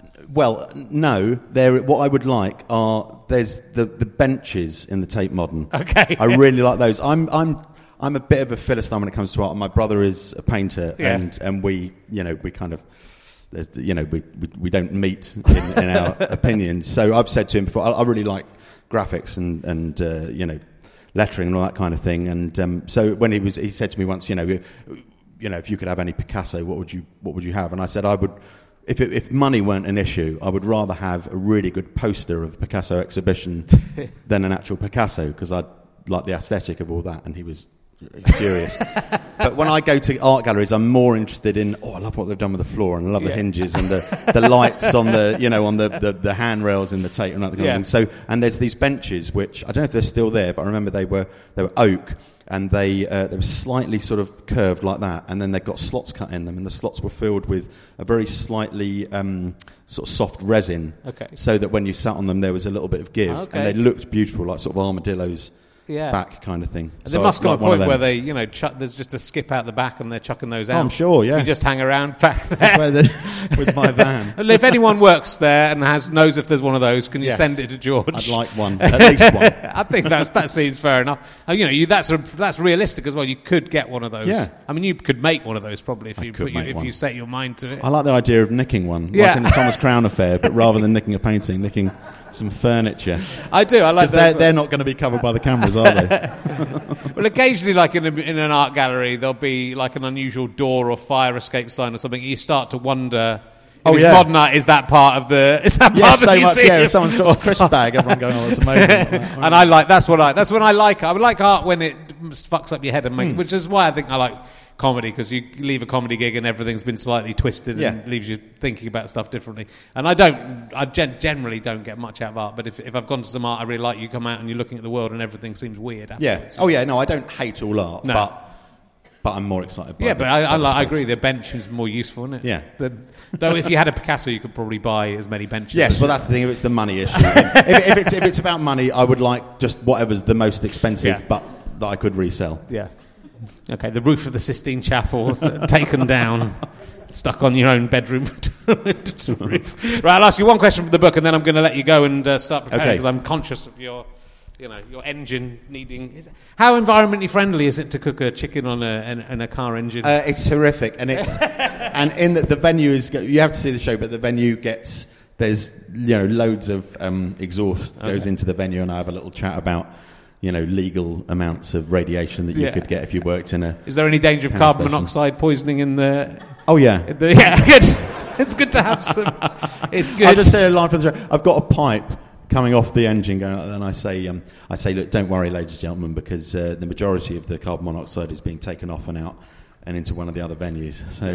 Speaker 7: well, no. There, what I would like are there's the, the benches in the Tate Modern.
Speaker 6: Okay.
Speaker 7: I really like those. I'm I'm I'm a bit of a philistine when it comes to art. My brother is a painter,
Speaker 6: Yeah.
Speaker 7: and, and we you know we kind of there's, you know we, we we don't meet in, in our opinions. So I've said to him before, I, I really like graphics and and uh, you know lettering and all that kind of thing. And um, so when he was he said to me once, you know. You know, if you could have any Picasso, what would you what would you have? And I said I would, if it, if money weren't an issue, I would rather have a really good poster of a Picasso exhibition than an actual Picasso, because I like the aesthetic of all that. And he was furious. But when I go to art galleries, I'm more interested in, oh, I love what they've done with the floor, and I love
Speaker 6: Yeah.
Speaker 7: the hinges and the, the lights on the, you know, on the, the, the handrails in the Tate and that kind
Speaker 6: Yeah.
Speaker 7: of thing. So, and there's these benches, which I don't know if they're still there, but I remember they were they were oak. And they uh, they were slightly sort of curved like that, and then they've got slots cut in them, and the slots were filled with a very slightly um, sort of soft resin,
Speaker 6: Okay.
Speaker 7: so that when you sat on them, there was a little bit of give,
Speaker 6: Okay.
Speaker 7: and they looked beautiful, like sort of armadillos
Speaker 6: Yeah.
Speaker 7: back kind of thing.
Speaker 6: And
Speaker 7: So
Speaker 6: there must
Speaker 7: I'd
Speaker 6: come
Speaker 7: like
Speaker 6: a
Speaker 7: one of
Speaker 6: point
Speaker 7: them.
Speaker 6: where they, you know, chuck, there's just a skip out the back and they're chucking those out.
Speaker 7: I'm sure, yeah.
Speaker 6: You just hang around back there.
Speaker 7: That's where they- with my van.
Speaker 6: And if anyone works there and has knows if there's one of those, can you
Speaker 7: Yes.
Speaker 6: send it to George?
Speaker 7: I'd like one, at least one.
Speaker 6: I think that that seems fair enough. Uh, you know, you, that's a, that's realistic as well. You could get one of those.
Speaker 7: Yeah.
Speaker 6: I mean, you could make one of those probably if
Speaker 7: I
Speaker 6: you
Speaker 7: could
Speaker 6: put you,
Speaker 7: make
Speaker 6: if
Speaker 7: one.
Speaker 6: you set your mind to it.
Speaker 7: I like the idea of nicking one,
Speaker 6: Yeah.
Speaker 7: like in the Thomas Crown affair, but rather than nicking a painting, nicking some furniture.
Speaker 6: I do. I like
Speaker 7: Because they're,
Speaker 6: those.
Speaker 7: they're not going to be covered by the cameras, are they?
Speaker 6: Well, occasionally, like in, a, in an art gallery, there'll be like an unusual door or fire escape sign or something. You start to wonder. If
Speaker 7: Oh,
Speaker 6: it's
Speaker 7: yeah.
Speaker 6: modern art, is that part of the? Is that part
Speaker 7: Yes,
Speaker 6: of the
Speaker 7: so much,
Speaker 6: museum?
Speaker 7: yeah. If someone's got a crisp bag, everyone going, oh, that's amazing.
Speaker 6: And I like that's what I that's when I like I would like art when it fucks up your head and make,
Speaker 7: Hmm.
Speaker 6: which is why I think I like comedy, because you leave a comedy gig and everything's been slightly twisted
Speaker 7: Yeah.
Speaker 6: and leaves you thinking about stuff differently. And I don't I gen- generally don't get much out of art, but if if I've gone to some art I really like, you come out and you're looking at the world and everything seems weird
Speaker 7: Yeah.
Speaker 6: afterwards.
Speaker 7: Oh, yeah. No, I don't hate all art,
Speaker 6: No.
Speaker 7: but but I'm more excited. By
Speaker 6: Yeah,
Speaker 7: the,
Speaker 6: but I,
Speaker 7: by
Speaker 6: I,
Speaker 7: the
Speaker 6: like, I
Speaker 7: space.
Speaker 6: agree. The bench is more useful, isn't it?
Speaker 7: Yeah.
Speaker 6: The, though, if you had a Picasso, you could probably buy as many benches.
Speaker 7: Yes,
Speaker 6: as
Speaker 7: well,
Speaker 6: you-
Speaker 7: that's the thing. If it's the money issue, if, if it's if it's about money, I would like just whatever's the most expensive,
Speaker 6: Yeah.
Speaker 7: but that I could resell.
Speaker 6: Yeah. Okay, the roof of the Sistine Chapel taken down, stuck on your own bedroom roof. Right, I'll ask you one question from the book, and then I'm going to let you go and uh, start preparing,
Speaker 7: Okay.
Speaker 6: because I'm conscious of your, you know, your engine needing. Is, how environmentally friendly is it to cook a chicken on a in, in a car engine?
Speaker 7: Uh, it's horrific, and it's and in the, the venue is you have to see the show, but the venue gets there's you know loads of um, exhaust goes
Speaker 6: Okay.
Speaker 7: into the venue, and I have a little chat about you know legal amounts of radiation that you
Speaker 6: Yeah.
Speaker 7: could get if you worked in a.
Speaker 6: is there any danger of
Speaker 7: Power
Speaker 6: carbon
Speaker 7: station.
Speaker 6: monoxide poisoning in the?
Speaker 7: Oh yeah.
Speaker 6: in the yeah, good. It's good to have some. It's good.
Speaker 7: I just say a line from the show. I've got a pipe coming off the engine going like that, and I say, um, I say, look, don't worry, ladies and gentlemen, because uh, the majority of the carbon monoxide is being taken off and out and into one of the other venues. So,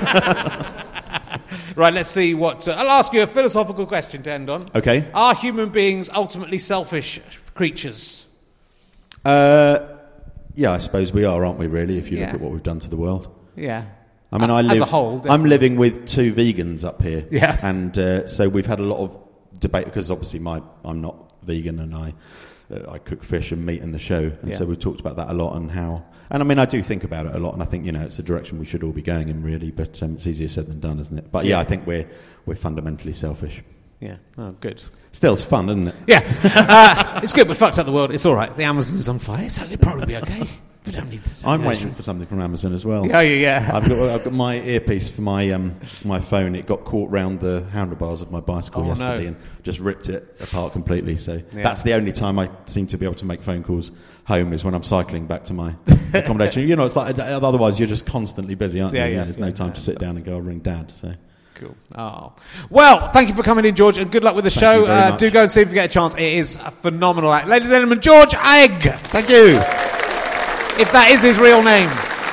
Speaker 7: uh,
Speaker 6: Right, let's see what. Uh, I'll ask you a philosophical question to end on.
Speaker 7: okay.
Speaker 6: Are human beings ultimately selfish creatures?
Speaker 7: Uh, yeah, I suppose we are, aren't we? Really, if you
Speaker 6: Yeah.
Speaker 7: look at what we've done to the world.
Speaker 6: Yeah.
Speaker 7: I mean,
Speaker 6: Uh,
Speaker 7: I
Speaker 6: as
Speaker 7: live.
Speaker 6: a whole,
Speaker 7: I'm
Speaker 6: definitely.
Speaker 7: living with two vegans up here.
Speaker 6: Yeah.
Speaker 7: and uh, so we've had a lot of debate because obviously my I'm not vegan and I uh, I cook fish and meat in the show, and
Speaker 6: Yeah.
Speaker 7: so we've talked about that a lot and how. And I mean, I do think about it a lot, and I think you know it's a direction we should all be going in, really. But um, it's easier said than done, isn't it? But yeah,
Speaker 6: Yeah.
Speaker 7: I think we're we're fundamentally selfish.
Speaker 6: Yeah. Oh, good.
Speaker 7: Still, it's fun, isn't it?
Speaker 6: Yeah. Uh, it's good. We fucked up the world. It's all right. The Amazon's on fire, so it'll probably be okay. We don't need. To,
Speaker 7: I'm waiting for something from Amazon as well.
Speaker 6: Yeah, yeah, yeah.
Speaker 7: I've got I've got my earpiece for my um my phone. It got caught round the handlebars of my bicycle
Speaker 6: Oh,
Speaker 7: yesterday
Speaker 6: no.
Speaker 7: and just ripped it apart completely. So
Speaker 6: Yeah.
Speaker 7: that's the only time I seem to be able to make phone calls home is when I'm cycling back to my accommodation. You know, it's like otherwise you're just constantly busy, aren't
Speaker 6: Yeah,
Speaker 7: you?
Speaker 6: yeah,
Speaker 7: There's
Speaker 6: yeah.
Speaker 7: no time
Speaker 6: No,
Speaker 7: to sit down
Speaker 6: that's-
Speaker 7: and go I'll ring Dad. So
Speaker 6: Cool. Oh. Well, thank you for coming in, George, and good luck with the
Speaker 7: Thank
Speaker 6: show.
Speaker 7: you very
Speaker 6: Uh,
Speaker 7: much.
Speaker 6: do go and see if you get a chance. It is a phenomenal act. Ladies and gentlemen, George Egg,
Speaker 7: thank you.
Speaker 6: if that is his real name.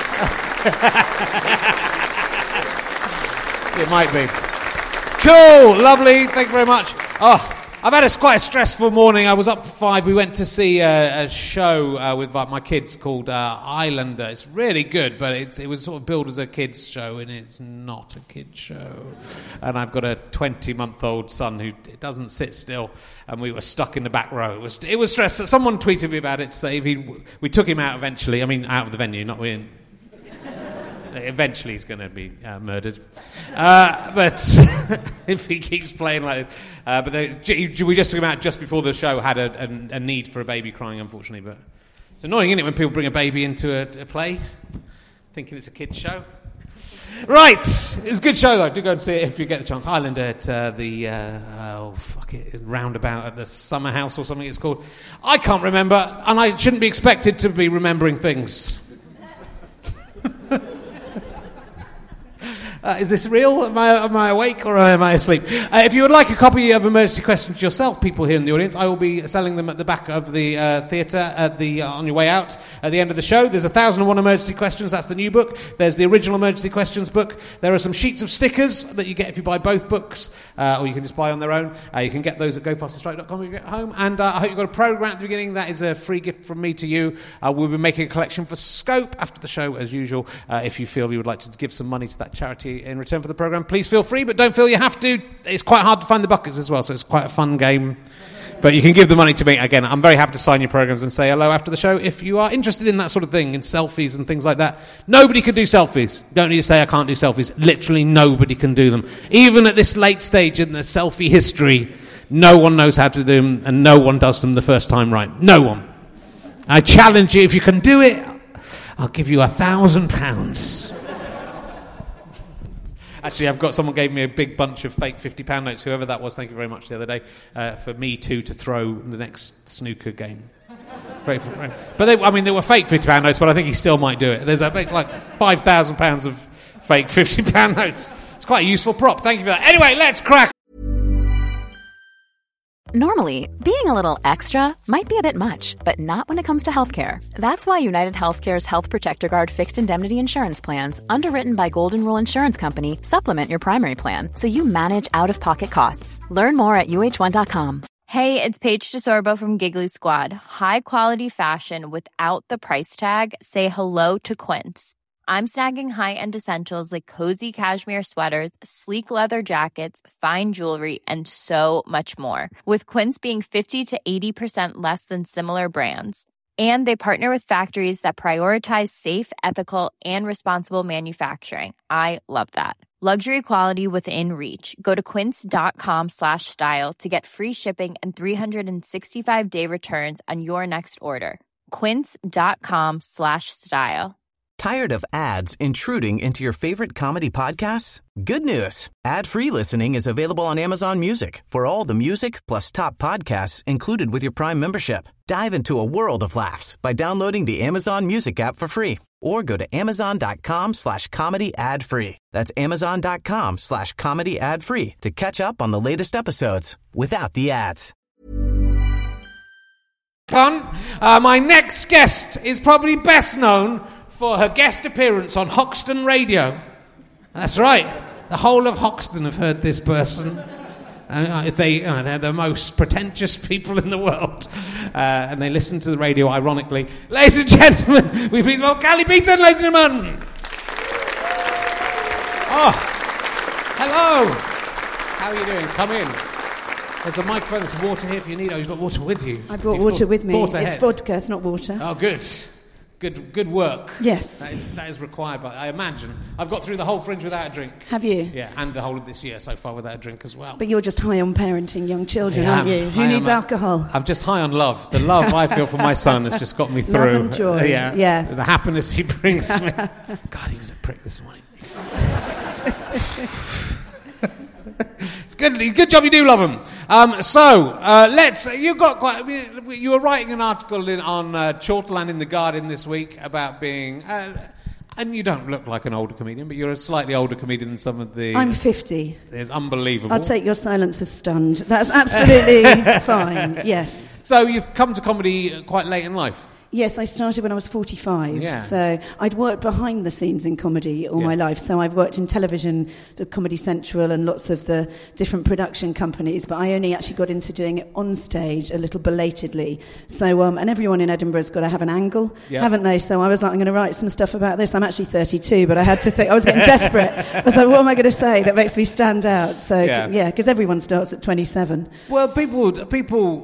Speaker 6: It might be. Cool, lovely, thank you very much. Oh, I've had a quite a stressful morning. I was up at five. We went to see a, a show uh, with like, my kids called uh, Islander. It's really good, but it's, it was sort of billed as a kids show, and it's not a kids show. And I've got a twenty-month-old son who doesn't sit still, and we were stuck in the back row. It was it was stressful. Someone tweeted me about it to say if he we took him out eventually. I mean, out of the venue, not we. Eventually he's going to be uh, murdered. Uh, but if he keeps playing like this. Uh, but the, we just talking about just before the show had a, a, a need for a baby crying, unfortunately. But it's annoying, isn't it, when people bring a baby into a, a play, thinking it's a kid's show. Right, it was a good show though. Do go and see it if you get the chance. Highlander at uh, the uh, oh fuck it roundabout at the Summer House or something it's called. I can't remember, and I shouldn't be expected to be remembering things. Uh, is this real? Am I, am I awake or am I asleep? Uh, if you would like a copy of Emergency Questions yourself, people here in the audience, I will be selling them at the back of the uh, theatre at the uh, on your way out at the end of the show. There's one thousand one Emergency Questions, that's the new book. There's the original Emergency Questions book. There are some sheets of stickers that you get if you buy both books, uh, or you can just buy on their own. Uh, you can get those at go faster strike dot com when you get home. And uh, I hope you've got a programme at the beginning. That is a free gift from me to you. Uh, we'll be making a collection for Scope after the show, as usual. Uh, if you feel you would like to give some money to that charity in return for the programme, please feel free, but don't feel you have to. It's quite hard to find the buckets as well, so it's quite a fun game. But you can give the money to me. Again, I'm very happy to sign your programmes and say hello after the show if you are interested in that sort of thing, in selfies and things like that. Nobody can do selfies. Don't need to say I can't do selfies. Literally nobody can do them. Even at this late stage in the selfie history, no one knows how to do them, and no one does them the first time right. No one. I challenge you, if you can do it, I'll give you a thousand pounds. Actually, I've got someone gave me a big bunch of fake fifty pound notes, whoever that was, thank you very much, the other day, uh, for me too to throw the next snooker game. But they, I mean, they were fake fifty pound notes, but I think he still might do it. There's a big, like five thousand pounds of fake fifty pound notes. It's quite a useful prop. Thank you for that. Anyway, let's crack.
Speaker 8: Normally, being a little extra might be a bit much, but not when it comes to healthcare. That's why United Healthcare's Health Protector Guard fixed indemnity insurance plans, underwritten by Golden Rule Insurance Company, supplement your primary plan so you manage out-of-pocket costs. Learn more at U H one dot com.
Speaker 9: Hey, it's Paige DeSorbo from Giggly Squad. High quality fashion without the price tag. Say hello to Quince. I'm snagging high-end essentials like cozy cashmere sweaters, sleek leather jackets, fine jewelry, and so much more. With Quince being fifty to eighty percent less than similar brands. And they partner with factories that prioritize safe, ethical, and responsible manufacturing. I love that. Luxury quality within reach. Go to quince.com slash style to get free shipping and three sixty-five day returns on your next order. Quince.com slash style.
Speaker 2: Tired of ads intruding into your favorite comedy podcasts? Good news. Ad-free listening is available on Amazon Music for all the music plus top podcasts included with your Prime membership. Dive into a world of laughs by downloading the Amazon Music app for free or go to amazon.com slash comedy ad free. That's amazon.com slash comedy ad free to catch up on the latest episodes without the ads.
Speaker 6: Fun. Uh, my next guest is probably best known for her guest appearance on Hoxton Radio. That's right. The whole of Hoxton have heard this person. And if they, you know, they're the most pretentious people in the world. Uh, and they listen to the radio, ironically. Ladies and gentlemen, we please welcome Cally Beaton, ladies and gentlemen. Oh, hello. How are you doing? Come in. There's a microphone, there's water here if you need. Oh, you've got water with you.
Speaker 10: I brought water with me.
Speaker 6: It's
Speaker 10: ahead. Vodka, it's not water.
Speaker 6: Oh, good. Good good work.
Speaker 10: Yes.
Speaker 6: That is, that is required, by, I imagine. I've got through the whole Fringe without a drink.
Speaker 10: Have you?
Speaker 6: Yeah, and the whole of this year so far without a drink as well.
Speaker 10: But you're just high on parenting young children,
Speaker 6: I
Speaker 10: aren't
Speaker 6: am.
Speaker 10: you? Who
Speaker 6: I
Speaker 10: needs
Speaker 6: am.
Speaker 10: alcohol?
Speaker 6: I'm just high on love. The love I feel for my son has just got me through.
Speaker 10: Love and joy,
Speaker 6: Uh, yeah.
Speaker 10: yes.
Speaker 6: The happiness he brings me. God, he was a prick this morning. It's good. Good job. You do love him. Um, so uh, let's. You got quite. I mean, you were writing an article in, on uh, Chortland in the Guardian this week about being. Uh, and you don't look like an older comedian, but you're a slightly older comedian than some of the.
Speaker 10: I'm fifty.
Speaker 6: It's unbelievable.
Speaker 10: I'll take your silence as stunned. That's absolutely fine. Yes.
Speaker 6: So you've come to comedy quite late in life.
Speaker 10: Yes, I started when I was forty-five.
Speaker 6: Yeah.
Speaker 10: So I'd worked behind the scenes in comedy all
Speaker 6: Yeah.
Speaker 10: my life. So I've worked in television, the Comedy Central, and lots of the different production companies. But I only actually got into doing it on stage a little belatedly. So, um, and everyone in Edinburgh's got to have an angle,
Speaker 6: Yeah.
Speaker 10: haven't they? So I was like, I'm going to write some stuff about this. I'm actually thirty-two, but I had to think. I was getting desperate. I was like, what am I going to say that makes me stand out? So
Speaker 6: Yeah.
Speaker 10: yeah, because everyone starts at twenty-seven.
Speaker 6: Well, people people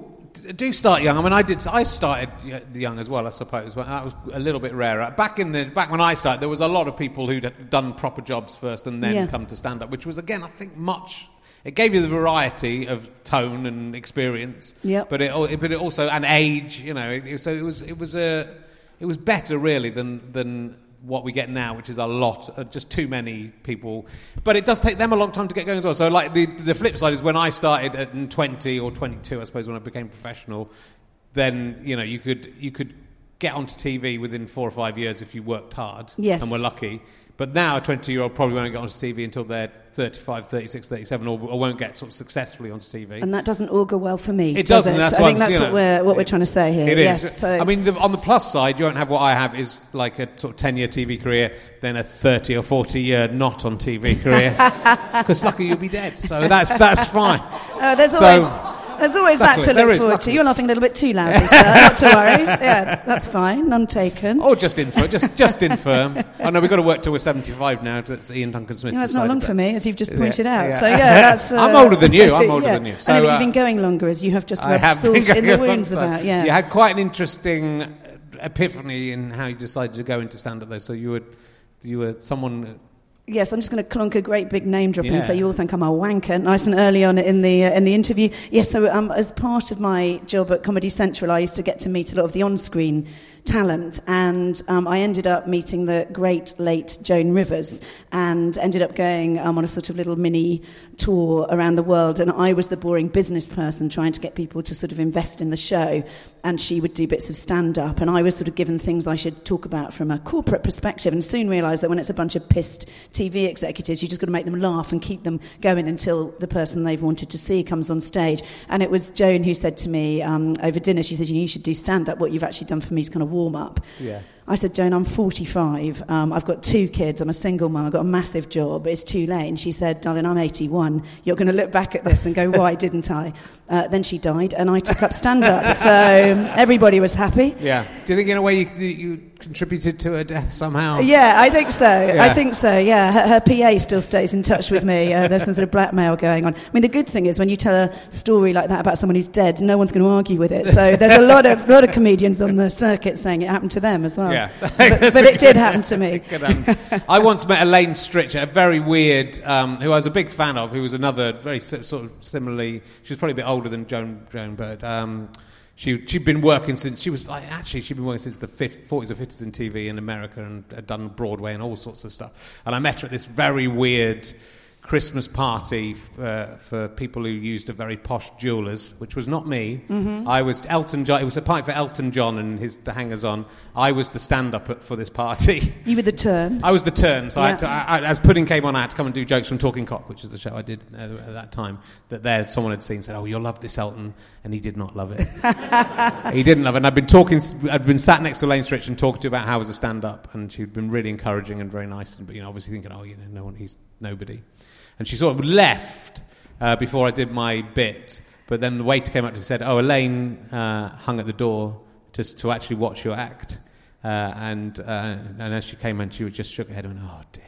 Speaker 6: do start young. I mean, I did. I started young as well, I suppose. But that was a little bit rarer. Back in the back when I started, there was a lot of people who'd done proper jobs first and then
Speaker 10: Yeah.
Speaker 6: come to stand up, which was again, I think, much. It gave you the variety of tone and experience.
Speaker 10: Yep.
Speaker 6: But it, but it also and age. You know, it, so it was. It was a. It was better really than than. what we get now, which is a lot, uh, just too many people. But it does take them a long time to get going as well. So, like, the the flip side is when I started at twenty or twenty-two, I suppose, when I became professional, then, you know, you could you could get onto T V within four or five years if you worked hard
Speaker 10: Yes.
Speaker 6: and were lucky. But now a twenty-year-old probably won't get onto T V until they're thirty-five, thirty-six, thirty-seven, or, or won't get sort of successfully onto T V.
Speaker 10: And that doesn't augur well for me.
Speaker 6: It
Speaker 10: does
Speaker 6: doesn't.
Speaker 10: It?
Speaker 6: That's
Speaker 10: I
Speaker 6: why
Speaker 10: think
Speaker 6: I'm-
Speaker 10: that's
Speaker 6: you
Speaker 10: what
Speaker 6: know,
Speaker 10: we're what
Speaker 6: it-
Speaker 10: we're trying to say here.
Speaker 6: It is.
Speaker 10: Yes. So
Speaker 6: I mean, the, on the plus side, you won't have what I have is like a sort of ten-year T V career, then a thirty or forty-year not on T V career. Because lucky you'll be dead. So that's that's fine.
Speaker 10: uh, there's
Speaker 6: So-
Speaker 10: always there's always that
Speaker 6: Luckily,
Speaker 10: to
Speaker 6: there
Speaker 10: look
Speaker 6: is,
Speaker 10: forward
Speaker 6: luckily.
Speaker 10: to. You're laughing a little bit too loudly, sir. Not to worry. Yeah, that's fine. None taken.
Speaker 6: Or just infirm. Just just infirm. Oh no, we've got to work till we're seventy-five now. That's Ian Duncan Smith.
Speaker 10: You know, it's not
Speaker 6: decided
Speaker 10: long
Speaker 6: that.
Speaker 10: for me, as you've just
Speaker 6: Yeah,
Speaker 10: pointed out.
Speaker 6: yeah.
Speaker 10: So yeah, that's. Uh,
Speaker 6: I'm older than you. I'm older
Speaker 10: yeah.
Speaker 6: than you. So,
Speaker 10: I know, but
Speaker 6: uh,
Speaker 10: you've been going longer, as you have just
Speaker 6: I
Speaker 10: rubbed
Speaker 6: have
Speaker 10: salt
Speaker 6: been
Speaker 10: in the
Speaker 6: going a long
Speaker 10: wounds
Speaker 6: time.
Speaker 10: about. Yeah.
Speaker 6: You had quite an interesting epiphany in how you decided to go into stand-up, though. So you were you were someone.
Speaker 10: Yes, I'm just going to clonk a great big name drop and
Speaker 6: Yeah.
Speaker 10: say you all think I'm a wanker, nice and early on in the uh, in the interview. Yes, so um, as part of my job at Comedy Central, I used to get to meet a lot of the on-screen talent, and um, I ended up meeting the great late Joan Rivers, and ended up going um, on a sort of little mini tour around the world, and I was the boring business person trying to get people to sort of invest in the show, and she would do bits of stand-up, and I was sort of given things I should talk about from a corporate perspective, and soon realised that when it's a bunch of pissed T V executives, you just got to make them laugh and keep them going until the person they've wanted to see comes on stage. And it was Joan who said to me um, over dinner, she said, you know, you should do stand-up. What you've actually done for me is kind of warm-up.
Speaker 6: Yeah.
Speaker 10: I said, Joan, I'm forty-five. Um, I've got two kids. I'm a single mum. I've got a massive job. It's too late. And she said, darling, I'm eighty-one. You're going to look back at this and go, why didn't I? Uh, then she died, and I took up stand-up. So everybody was happy.
Speaker 6: Yeah. Do you think in a way you, you contributed to her death somehow?
Speaker 10: Yeah, I think so.
Speaker 6: Yeah.
Speaker 10: I think so, yeah. Her, her P A still stays in touch with me. Uh, there's some sort of blackmail going on. I mean, the good thing is when you tell a story like that about someone who's dead, no one's going to argue with it. So there's a lot of lot of comedians on the circuit saying it happened to them as well.
Speaker 6: Yeah.
Speaker 10: But, but it did happen to me.
Speaker 6: It could happen. I once met Elaine Stritcher, a very weird, um, who I was a big fan of, who was another very si- sort of similarly, she was probably a bit older than Joan, Joan but um, she, she'd been working since, she was like, actually, she'd been working since the fifties, forties or fifties in T V in America and had done Broadway and all sorts of stuff. And I met her at this very weird Christmas party uh, for people who used a very posh jewellers, which was not me. Mm-hmm. I was Elton John. It was a party for Elton John and his the hangers-on. I was the stand-up for this party.
Speaker 10: You were the turn.
Speaker 6: I was the turn. So I
Speaker 10: Yeah.
Speaker 6: had to, I, I, as Pudding came on, I had to come and do jokes from Talking Cock, which is the show I did uh, at that time. That there, someone had seen, said, "Oh, you'll love this, Elton," and he did not love it. He didn't love it. And I'd been talking. I'd been sat next to Elaine Stritch and talking to her about how I was a stand-up, and she'd been really encouraging and very nice. But you know, obviously thinking, "Oh, you know, no one, he's nobody." And she sort of left uh, before I did my bit. But then the waiter came up to me and said, "Oh, Elaine uh, hung at the door just to actually watch your act." Uh, and uh, and as she came in, she just shook her head and went, "Oh, dear."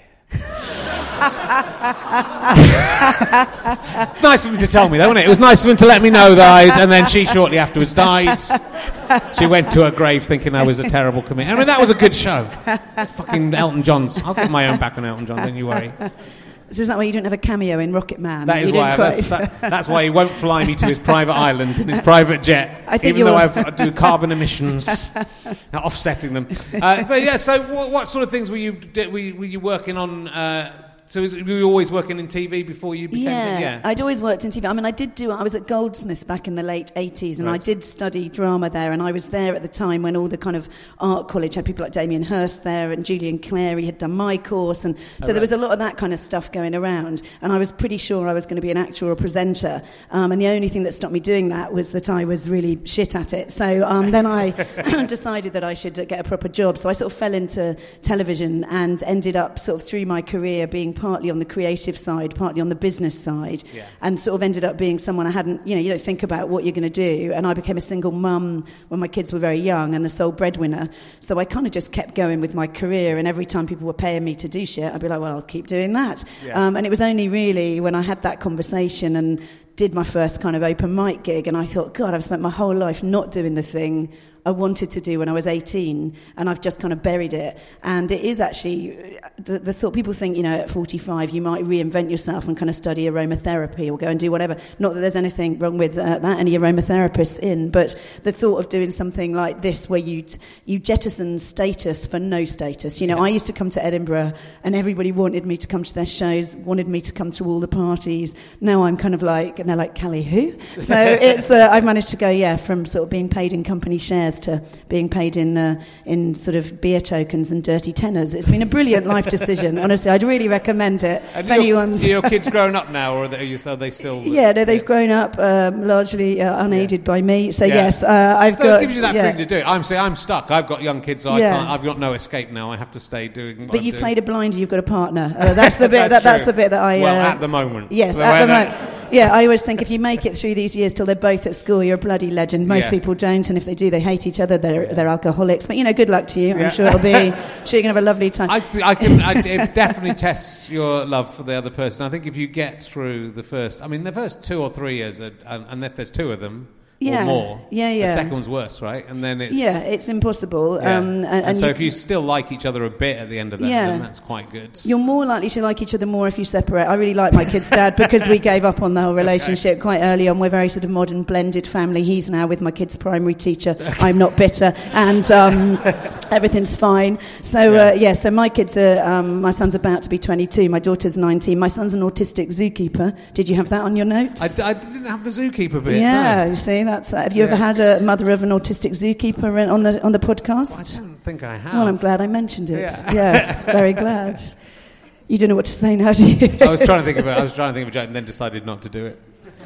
Speaker 6: It's nice of him to tell me, though, wasn't it? It was nice of him to let me know that I... And then she shortly afterwards died. She went to her grave thinking I was a terrible comedian. I mean, that was a good show. It's fucking Elton John's. I'll get my own back on Elton John, don't you worry.
Speaker 10: So is that why you don't have a cameo in Rocket Man?
Speaker 6: That is
Speaker 10: You
Speaker 6: why.
Speaker 10: didn't
Speaker 6: That's,
Speaker 10: quite-
Speaker 6: that, that's why he won't fly me to his private island in his private jet,
Speaker 10: I think
Speaker 6: even though
Speaker 10: you're-
Speaker 6: I've, I do carbon emissions, offsetting them. Uh, but yeah. So, what, what sort of things were you did, were, you, were you working on? Uh, so, was, were you always working in T V before you became?
Speaker 10: Yeah,
Speaker 6: yeah.
Speaker 10: I'd always worked in T V. I mean, I did do. I was at Goldsmiths back in the late eighties, and
Speaker 6: Right.
Speaker 10: I did study drama there. And I was there at the time when all the kind of art college had people like Damien Hirst there, and Julian Clary had done my course, and so
Speaker 6: right.
Speaker 10: there was a lot of that kind of stuff going around. And I was pretty sure I was going to be an actor or a presenter. Um, and the only thing that stopped me doing that was that I was really shit at it. So um, then I decided that I should uh, get a proper job. So I sort of fell into television and ended up sort of through my career being partly on the creative side, partly on the business side,
Speaker 6: Yeah.
Speaker 10: and sort of ended up being someone I hadn't, you know, you don't think about what you're going to do. And I became a single mum when my kids were very young and the sole breadwinner. So I kind of just kept going with my career, and every time people were paying me to do shit, I'd be like, well, I'll keep doing that.
Speaker 6: Yeah.
Speaker 10: Um, and it was only really when I had that conversation and did my first kind of open mic gig, and I thought, God, I've spent my whole life not doing the thing I wanted to do when I was eighteen, and I've just kind of buried it. And it is actually, the, the thought, people think, you know, at forty-five you might reinvent yourself and kind of study aromatherapy or go and do whatever. Not that there's anything wrong with uh, that, any aromatherapists in, but the thought of doing something like this where you you jettison status for no status. You know, I used to come to Edinburgh and everybody wanted me to come to their shows, wanted me to come to all the parties. Now I'm kind of like, and they're like, Callie, who? So it's uh, I've managed to go, yeah, from sort of being paid in company shares to being paid in uh, in sort of beer tokens and dirty tenors. It's been a brilliant life decision. Honestly, I'd really recommend it.
Speaker 6: And
Speaker 10: if
Speaker 6: your,
Speaker 10: anyone's...
Speaker 6: are your kids grown up now, or are they, are they still?
Speaker 10: Yeah, no, they've grown up um, largely uh, unaided
Speaker 6: yeah.
Speaker 10: by me. So
Speaker 6: yeah.
Speaker 10: yes, uh, I've
Speaker 6: so
Speaker 10: got.
Speaker 6: it gives you that
Speaker 10: yeah.
Speaker 6: freedom to do it. I'm say I'm stuck. I've got young kids. So I
Speaker 10: Yeah.
Speaker 6: can't. I've got no escape now. I have to stay doing. What
Speaker 10: But
Speaker 6: I'm
Speaker 10: you've
Speaker 6: doing.
Speaker 10: played a blinder. You've got a partner. Uh, that's the bit.
Speaker 6: that's,
Speaker 10: that, that's the bit that I.
Speaker 6: Well,
Speaker 10: uh,
Speaker 6: at the moment.
Speaker 10: Yes,
Speaker 6: So
Speaker 10: at the
Speaker 6: that-
Speaker 10: moment. Yeah, I always think if you make it through these years till they're both at school, you're a bloody legend. Most
Speaker 6: Yeah.
Speaker 10: people don't, and if they do, they hate each other. They're they're alcoholics. But you know, good luck to you.
Speaker 6: Yeah.
Speaker 10: I'm sure it'll be. I'm sure you're gonna have a lovely time.
Speaker 6: I, I can. I, it definitely tests your love for the other person. I think if you get through the first, I mean, the first two or three years, are, and, and if there's two of them
Speaker 10: Yeah.
Speaker 6: or more,
Speaker 10: Yeah, yeah.
Speaker 6: the second one's worse, right? And then it's
Speaker 10: Yeah, it's impossible.
Speaker 6: yeah.
Speaker 10: Um, and,
Speaker 6: and,
Speaker 10: and
Speaker 6: so
Speaker 10: you,
Speaker 6: if you still like each other a bit at the end of that,
Speaker 10: Yeah.
Speaker 6: then that's quite good.
Speaker 10: You're more likely to like each other more if you separate. I really like my kid's dad because we gave up on the whole relationship okay. quite early on. We're very sort of modern, blended family. He's now with my kid's primary teacher. I'm not bitter. And um, everything's fine. So, yeah. Uh, yeah, so my kids are, um, my son's about to be twenty-two. My daughter's nineteen. My son's an autistic zookeeper. Did you have that on your notes?
Speaker 6: I, I didn't have the zookeeper bit.
Speaker 10: Yeah,
Speaker 6: no.
Speaker 10: you see, that's... Uh, have you
Speaker 6: yeah.
Speaker 10: ever had a mother of an autistic zookeeper on the on the podcast?
Speaker 6: I don't think I have.
Speaker 10: Well, I'm glad I mentioned it.
Speaker 6: Yeah.
Speaker 10: Yes, very glad. You don't know what to say now, do you?
Speaker 6: I was trying to think of it. I was trying to think of a joke and then decided not to do it.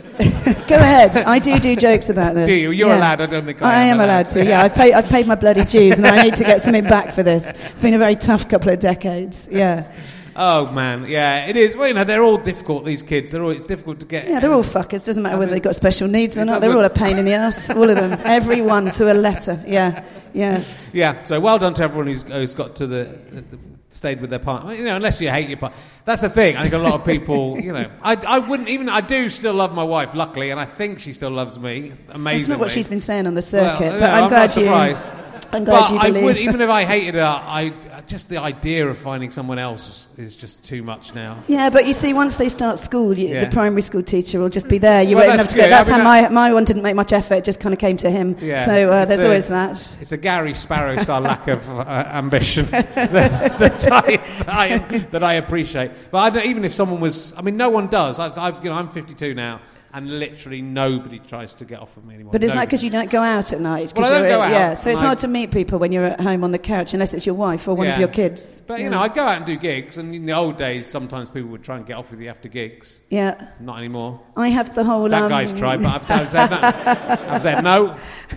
Speaker 10: Go ahead. I do do jokes about this.
Speaker 6: Do you? You're
Speaker 10: yeah.
Speaker 6: allowed. I don't think I,
Speaker 10: I
Speaker 6: am
Speaker 10: am allowed, allowed to. Yeah, I've paid. I've paid my bloody dues, and I need to get something back for this. It's been a very tough couple of decades. Yeah.
Speaker 6: Oh man, yeah, it is. Well, you know, they're all difficult. These kids, they're all. It's difficult to get.
Speaker 10: Yeah, they're all fuckers. Doesn't matter
Speaker 6: I
Speaker 10: whether
Speaker 6: mean,
Speaker 10: they've got special needs or not.
Speaker 6: doesn't-
Speaker 10: They're all a pain in the ass. All of them. Everyone to a letter. Yeah, yeah.
Speaker 6: Yeah. So well done to everyone who's, who's got to the, the stayed with their partner. You know, unless you hate your partner. That's the thing. I think a lot of people. You know, I, I wouldn't even. I do still love my wife, luckily, and I think she still loves me. Amazingly.
Speaker 10: That's not what she's been saying on the circuit.
Speaker 6: Well,
Speaker 10: but
Speaker 6: no,
Speaker 10: I'm,
Speaker 6: I'm
Speaker 10: glad
Speaker 6: not surprised.
Speaker 10: you. I'm glad
Speaker 6: but
Speaker 10: you
Speaker 6: I
Speaker 10: believe.
Speaker 6: would, even if I hated her, I just the idea of finding someone else is just too much now.
Speaker 10: Yeah, but you see, once they start school, you,
Speaker 6: Yeah.
Speaker 10: the primary school teacher will just be there. You
Speaker 6: Well,
Speaker 10: won't
Speaker 6: that's
Speaker 10: have to go.
Speaker 6: good.
Speaker 10: That's
Speaker 6: I mean,
Speaker 10: how my, my one didn't make much effort. It just kind of came to him.
Speaker 6: Yeah.
Speaker 10: So uh,
Speaker 6: It's
Speaker 10: there's
Speaker 6: a-
Speaker 10: always that.
Speaker 6: It's a Gary Sparrow style lack of uh, ambition that, that, I, that, I, that I appreciate. But I don't, even if someone was, I mean, no one does. I've, I've, you know, I'm fifty-two now, and literally nobody tries to get off of me anymore.
Speaker 10: But isn't that
Speaker 6: Nobody.
Speaker 10: because you don't go out at night? 'Cause
Speaker 6: Well, I don't
Speaker 10: you're-
Speaker 6: go out,
Speaker 10: Yeah, so it's
Speaker 6: and I-
Speaker 10: hard to meet people when you're at home on the couch, unless it's your wife or one
Speaker 6: Yeah.
Speaker 10: of your kids.
Speaker 6: But, you
Speaker 10: yeah.
Speaker 6: know, I go out and do gigs, and in the old days, sometimes people would try and get off with you after gigs.
Speaker 10: Yeah.
Speaker 6: Not anymore.
Speaker 10: I have the whole...
Speaker 6: That
Speaker 10: um,
Speaker 6: guy's tried, but I've, I've said no. I've said no.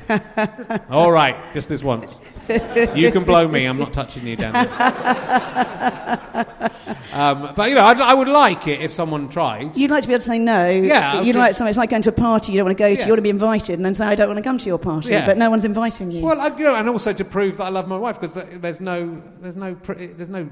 Speaker 6: All right, just this once. You can blow me, I'm not touching you down there. Um, but, you know, I'd, I would like it if someone tried.
Speaker 10: You'd like to be able to say no.
Speaker 6: Yeah,
Speaker 10: You'd
Speaker 6: I'll
Speaker 10: like
Speaker 6: just-
Speaker 10: something. It's like going to a party you don't want to go to.
Speaker 6: Yeah.
Speaker 10: You want to be invited, and then say, I don't want to come to your party.
Speaker 6: Yeah.
Speaker 10: But no one's inviting you.
Speaker 6: Well, I, you know, and also to prove that I love my wife, because there's no, there's no, pr- there's no,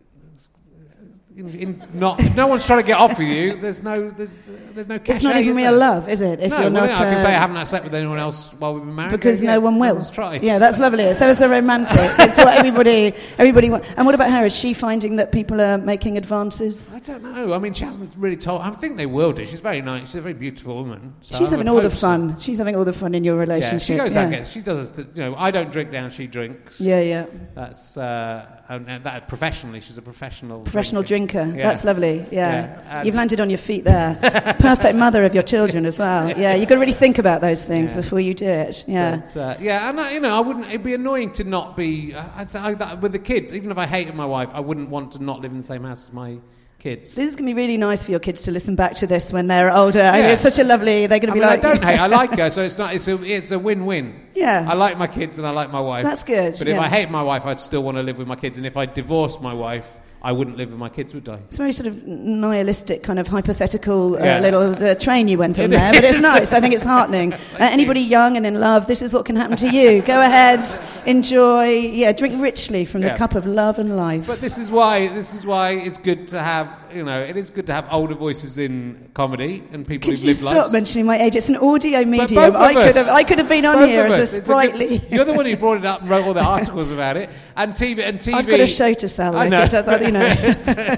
Speaker 6: in, in not, if no one's trying to get off with you. There's no, there's, there's no. Cachet,
Speaker 10: it's not even
Speaker 6: is
Speaker 10: real
Speaker 6: there?
Speaker 10: love, is it? If
Speaker 6: no,
Speaker 10: you're
Speaker 6: well,
Speaker 10: not,
Speaker 6: yeah, I can say I
Speaker 10: uh,
Speaker 6: haven't slept with anyone else while we've been married.
Speaker 10: Because
Speaker 6: yeah,
Speaker 10: no one
Speaker 6: no
Speaker 10: will.
Speaker 6: one's tried.
Speaker 10: Yeah, that's lovely. So it's so romantic. It's what everybody, everybody wants. And what about her? Is she finding that people are making advances?
Speaker 6: I don't know. I mean, she hasn't really told. I think they will do. She's very nice. She's a very beautiful woman. So
Speaker 10: She's
Speaker 6: I
Speaker 10: having
Speaker 6: would
Speaker 10: all the
Speaker 6: hope so.
Speaker 10: fun. She's having all the fun in your
Speaker 6: Yeah,
Speaker 10: relationship.
Speaker 6: she goes
Speaker 10: yeah.
Speaker 6: out and gets. She does. You know, I don't drink down. She drinks.
Speaker 10: Yeah, yeah.
Speaker 6: That's uh, and, and that professionally. She's a professional.
Speaker 10: Professional drinker.
Speaker 6: Yeah.
Speaker 10: That's lovely. Yeah.
Speaker 6: Yeah, and-
Speaker 10: You've landed on your feet there. Perfect mother of your children as well. Yeah, you've got to really think about those things
Speaker 6: Yeah.
Speaker 10: before you do it. Yeah.
Speaker 6: But, uh, yeah, and I, you know, I wouldn't. It'd be annoying to not be. uh, I'd say I, that, with the kids. Even if I hated my wife, I wouldn't want to not live in the same house as my kids.
Speaker 10: This is going to be really nice for your kids to listen back to this when they're older. I mean,
Speaker 6: Yeah.
Speaker 10: it's such a lovely... They're going to
Speaker 6: I
Speaker 10: be
Speaker 6: mean,
Speaker 10: like...
Speaker 6: I don't hate. I like her, so it's not. It's a. It's a win-win.
Speaker 10: Yeah.
Speaker 6: I like my kids and I like my wife.
Speaker 10: That's good,
Speaker 6: But if
Speaker 10: yeah.
Speaker 6: I hate my wife, I'd still want to live with my kids. And if I divorced my wife, I wouldn't live with my kids, would I?
Speaker 10: It's a very sort of nihilistic, kind of hypothetical uh,
Speaker 6: Yeah.
Speaker 10: little uh, train you went on
Speaker 6: It
Speaker 10: there, but it's
Speaker 6: is.
Speaker 10: nice. I think it's heartening. Uh, anybody young and in love, this is what can happen to you. Go ahead, enjoy, yeah, drink richly from
Speaker 6: Yeah.
Speaker 10: the cup of love and life.
Speaker 6: But this is why. This is why it's good to have. you know, it is good to have older voices in comedy and people
Speaker 10: Could
Speaker 6: who've
Speaker 10: you
Speaker 6: lived
Speaker 10: stop
Speaker 6: lives.
Speaker 10: mentioning my age? It's an audio medium.
Speaker 6: both of
Speaker 10: I
Speaker 6: us.
Speaker 10: could have, I could have been on
Speaker 6: Both
Speaker 10: here
Speaker 6: of
Speaker 10: as
Speaker 6: us.
Speaker 10: a
Speaker 6: It's a good-
Speaker 10: sprightly.
Speaker 6: you're the one who brought it up and wrote all the articles about it. And T V, and T V.
Speaker 10: I've got a show to sell.
Speaker 6: I
Speaker 10: Like
Speaker 6: know.
Speaker 10: it does, you know.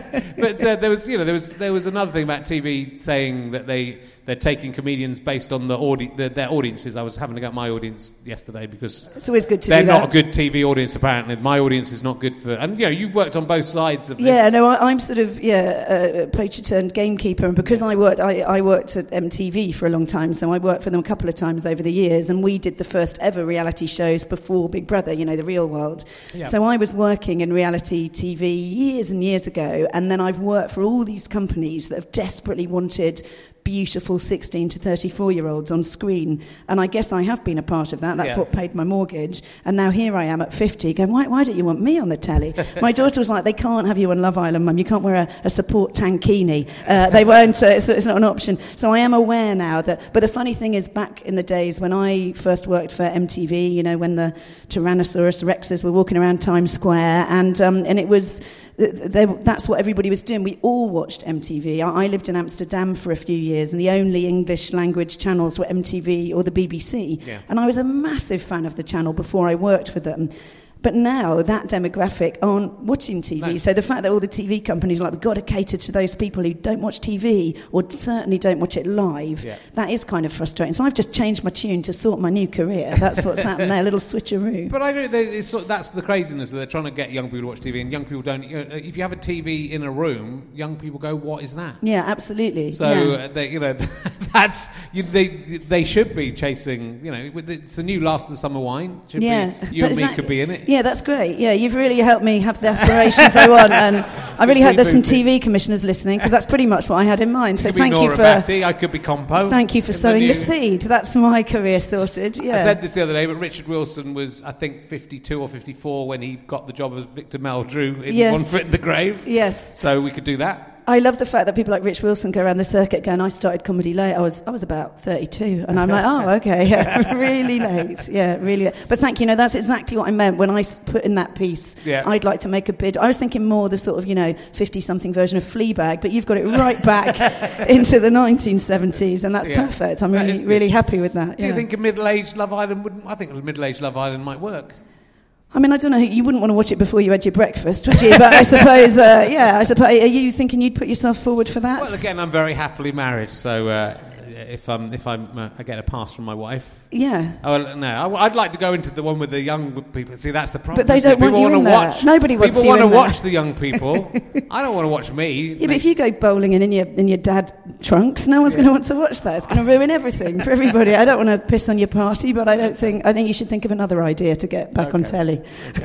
Speaker 6: But uh, there was, you know, there was there was another thing about T V saying that they they're taking comedians based on the, audi- the their audiences. I was having to go at my audience yesterday because
Speaker 10: It's always good to
Speaker 6: they're
Speaker 10: do
Speaker 6: not
Speaker 10: that.
Speaker 6: a good T V audience apparently. My audience is not good for, and you know, you've worked on both sides of this.
Speaker 10: Yeah, no, I, I'm sort of yeah, uh, poacher turned gamekeeper, and because I worked, I, I worked at M T V for a long time, so I worked for them a couple of times over the years, and we did the first ever reality shows before Big Brother, you know, the Real World.
Speaker 6: Yeah.
Speaker 10: So I was working in reality T V years and years ago, and then I've worked for all these companies that have desperately wanted beautiful sixteen to thirty-four year olds on screen, and I guess I have been a part of that. That's
Speaker 6: Yeah.
Speaker 10: what paid my mortgage, and now here I am at fifty going, why, why don't you want me on the telly? My daughter was like, they can't have you on Love Island, Mum, you can't wear a, a support tankini. Uh, they won't, uh, it's, it's not an option. So I am aware now that, but the funny thing is, back in the days when I first worked for M T V, you know, when the Tyrannosaurus Rexes were walking around Times Square, and um, and it was They, that's what everybody was doing. We all watched M T V. I, I lived in Amsterdam for a few years, and the only English language channels were M T V or the B B C.
Speaker 6: Yeah.
Speaker 10: And I was a massive fan of the channel before I worked for them. But now that demographic aren't watching T V.
Speaker 6: No.
Speaker 10: So the fact that all the T V companies are like, we've got to cater to those people who don't watch T V or certainly don't watch it live,
Speaker 6: Yeah.
Speaker 10: that is kind of frustrating. So I've just changed my tune to sort my new career. That's what's happened there, a little switcheroo.
Speaker 6: But I agree. they- It's, sort- that's the craziness. They're trying to get young people to watch T V, and young people don't. You know, if you have a T V in a room, young people go, "What is that?"
Speaker 10: Yeah, absolutely.
Speaker 6: So
Speaker 10: yeah.
Speaker 6: uh, they, you know, that's you, they. They should be chasing. You know, with the, it's the new Last of the Summer Wine. Should
Speaker 10: Yeah,
Speaker 6: be, you
Speaker 10: but
Speaker 6: and me
Speaker 10: is that-
Speaker 6: could be in it.
Speaker 10: Yeah, that's great. Yeah, you've really helped me have the aspirations I want, and I really hope there's some T V commissioners listening, because that's pretty much what I had in mind. So
Speaker 6: You could
Speaker 10: thank
Speaker 6: be
Speaker 10: you
Speaker 6: Nora
Speaker 10: for
Speaker 6: Batty, I could be Compo.
Speaker 10: thank you for
Speaker 6: in
Speaker 10: sowing the,
Speaker 6: new-
Speaker 10: seed. That's my career sorted. Yeah.
Speaker 6: I said this the other day, but Richard Wilson was, I think, fifty-two or fifty-four when he got the job as Victor Meldrew in
Speaker 10: Yes.
Speaker 6: One Foot in the Grave.
Speaker 10: Yes.
Speaker 6: So we could do that.
Speaker 10: I love the fact that people like Rich Wilson go around the circuit going, I started comedy late. I was I was about thirty-two. And I'm like, oh, okay, yeah, really late. Yeah, really late. But thank you. No, that's exactly what I meant when I s- put in that piece.
Speaker 6: Yeah.
Speaker 10: I'd like to make a bid. I was thinking more the sort of, you know, fifty-something version of Fleabag, but you've got it right back into the nineteen seventies, and that's
Speaker 6: Yeah.
Speaker 10: perfect. I'm
Speaker 6: That is
Speaker 10: really,
Speaker 6: good.
Speaker 10: really happy with that.
Speaker 6: Do you
Speaker 10: yeah.
Speaker 6: think a middle-aged Love Island wouldn't? I think a middle-aged Love Island might work.
Speaker 10: I mean, I don't know. You wouldn't want to watch it before you had your breakfast, would you? But I suppose, uh, yeah, I suppose. Are you thinking you'd put yourself forward for that?
Speaker 6: Well, again, I'm very happily married, so uh, if I'm if I'm uh, I get a pass from my wife.
Speaker 10: Yeah.
Speaker 6: Oh well, no, I, I'd like to go into the one with the young people. See, that's the problem.
Speaker 10: But they
Speaker 6: isn't it?
Speaker 10: don't want
Speaker 6: people
Speaker 10: you
Speaker 6: wanna
Speaker 10: in there.
Speaker 6: watch.
Speaker 10: Nobody wants
Speaker 6: people
Speaker 10: you
Speaker 6: wanna
Speaker 10: in there.
Speaker 6: watch the young people. I don't want to watch me.
Speaker 10: Yeah, but if you go bowling and in your in your dad trunks, no one's going to want to watch that. It's going to ruin everything for everybody. I don't want to piss on your party, but I don't think I think you should think of another idea to get back on
Speaker 6: Okay.
Speaker 10: telly.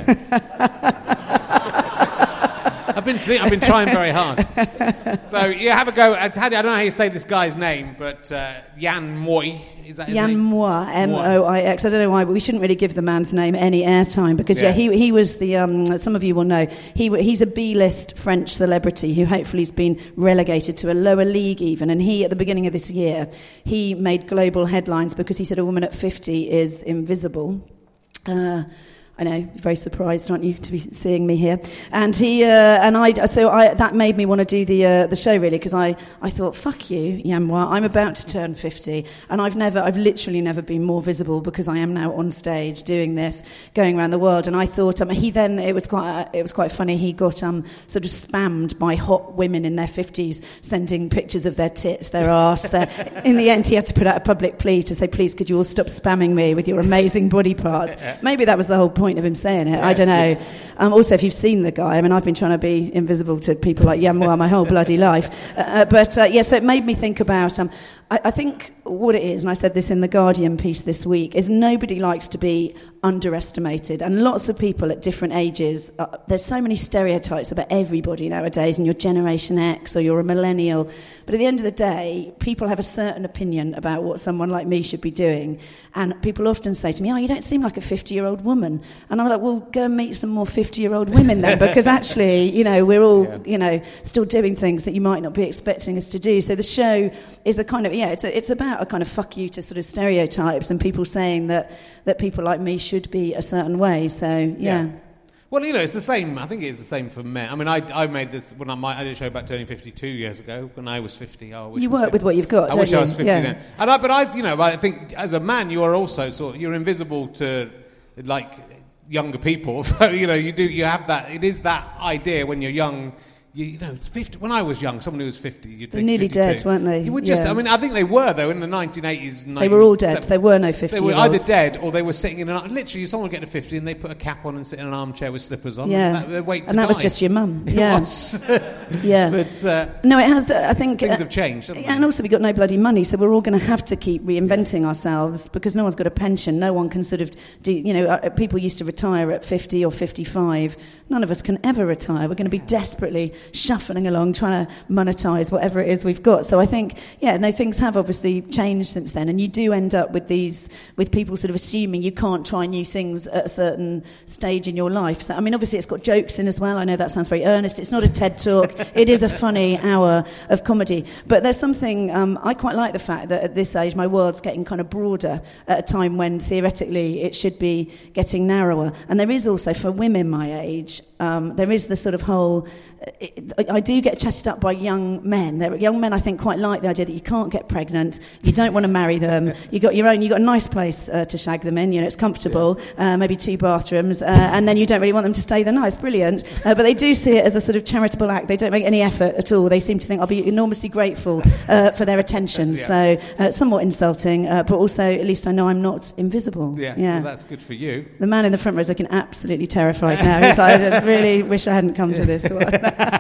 Speaker 6: I've been thi- I've been trying very hard. So you have a go. At, I don't know how you say this guy's name, but uh, Jan Moy. Is that his
Speaker 10: Jan
Speaker 6: name?
Speaker 10: Moix, M O I X. I don't know why, but we shouldn't really give the man's name any airtime because, yeah,
Speaker 6: Yeah.
Speaker 10: he he was the, um, some of you will know, he w- he's a B-list French celebrity who hopefully has been relegated to a lower league even. And he, at the beginning of this year, he made global headlines because he said a woman at fifty is invisible. Uh, I know, you're very surprised, aren't you, to be seeing me here? And he uh, and I, so I that made me want to do the uh, the show really because I, I thought, fuck you, Yamwa, I'm about to turn fifty, and I've never, I've literally never been more visible because I am now on stage doing this, going around the world. And I thought, um, he then it was quite uh, it was quite funny. He got um sort of spammed by hot women in their fifties sending pictures of their tits, their arse. Their, in the end, he had to put out a public plea to say, please, could you all stop spamming me with your amazing body parts? Maybe that was the whole point of him saying it.
Speaker 6: Yeah,
Speaker 10: I don't know.
Speaker 6: it's good.
Speaker 10: Um, also, if you've seen the guy, I mean, I've been trying to be invisible to people like Yamwa my whole bloody life. Uh, but uh, yeah, so it made me think about. Um, I, I think what it is, and I said this in the Guardian piece this week, is nobody likes to be underestimated, and lots of people at different ages. Uh, there's so many stereotypes about everybody nowadays, and you're Generation X or you're a millennial. But at the end of the day, people have a certain opinion about what someone like me should be doing, and people often say to me, "Oh, you don't seem like a fifty-year-old woman," and I'm like, "Well, go and meet some more fifty-year-old women then, because actually, you know, we're all,
Speaker 6: Yeah.
Speaker 10: you know, still doing things that you might not be expecting us to do." So the show is a kind of, yeah, it's a, it's about a kind of fuck you to sort of stereotypes and people saying that that people like me should be a certain way. So yeah.
Speaker 6: Yeah. Well, you know, it's the same. I think it's the same for men. I mean, I, I made this when I, I did a show about turning fifty-two years ago. When I was fifty, oh, I wish
Speaker 10: you
Speaker 6: I was
Speaker 10: work with what you've got.
Speaker 6: I
Speaker 10: don't
Speaker 6: wish
Speaker 10: you?
Speaker 6: I was fifty
Speaker 10: yeah.
Speaker 6: then. And I, but I, you know, I think as a man, you are also sort of, you're invisible to like younger people. So you know, you do you have that. It is that idea when you're young. You, you know, it's fifty. When I was young, someone who was fifty, you'd
Speaker 10: They're
Speaker 6: think
Speaker 10: nearly
Speaker 6: fifty-two.
Speaker 10: dead, weren't they?
Speaker 6: You would just.
Speaker 10: Yeah.
Speaker 6: I mean, I think they were though in the nineteen eighties.
Speaker 10: They were all dead. There were no fifty.
Speaker 6: They were either dead or they were sitting in an. Literally, someone would get to fifty and they put a cap on and sit in an armchair with slippers on.
Speaker 10: Yeah,
Speaker 6: and, that, wait to
Speaker 10: and that
Speaker 6: die.
Speaker 10: was just your mum.
Speaker 6: It
Speaker 10: Yeah,
Speaker 6: was.
Speaker 10: yeah.
Speaker 6: But uh,
Speaker 10: no, it has. Uh, I think
Speaker 6: things
Speaker 10: uh,
Speaker 6: have changed. Haven't they?
Speaker 10: And also, we got no bloody money, so we're all going to have to keep reinventing ourselves because no one's got a pension. No one can sort of do. You know, uh, people used to retire at fifty or fifty-five. None of us can ever retire. We're going to be desperately shuffling along, trying to monetize whatever it is we've got. So I think, yeah, no, things have obviously changed since then, and you do end up with these, with people sort of assuming you can't try new things at a certain stage in your life. So I mean, obviously, it's got jokes in as well. I know that sounds very earnest. It's not a TED talk. It is a funny hour of comedy. But there's something um, I quite like the fact that at this age, my world's getting kind of broader at a time when theoretically it should be getting narrower. And there is also for women my age. Um, there is the sort of whole... It, I do get chatted up by young men. There, young men, I think, quite like the idea that you can't get pregnant, you don't want to marry them, you got your own, you got a nice place uh, to shag them in. You know, it's comfortable, uh, maybe two bathrooms, uh, and then you don't really want them to stay the night. It's brilliant, uh, but they do see it as a sort of charitable act. They don't make any effort at all. They seem to think I'll be enormously grateful uh, for their attention.
Speaker 6: Yeah.
Speaker 10: So, uh, somewhat insulting, uh, but also at least I know I'm not invisible.
Speaker 6: Yeah,
Speaker 10: yeah.
Speaker 6: well, that's good for you.
Speaker 10: The man in the front row is looking absolutely terrified now. He's like, I really wish I hadn't come to this one.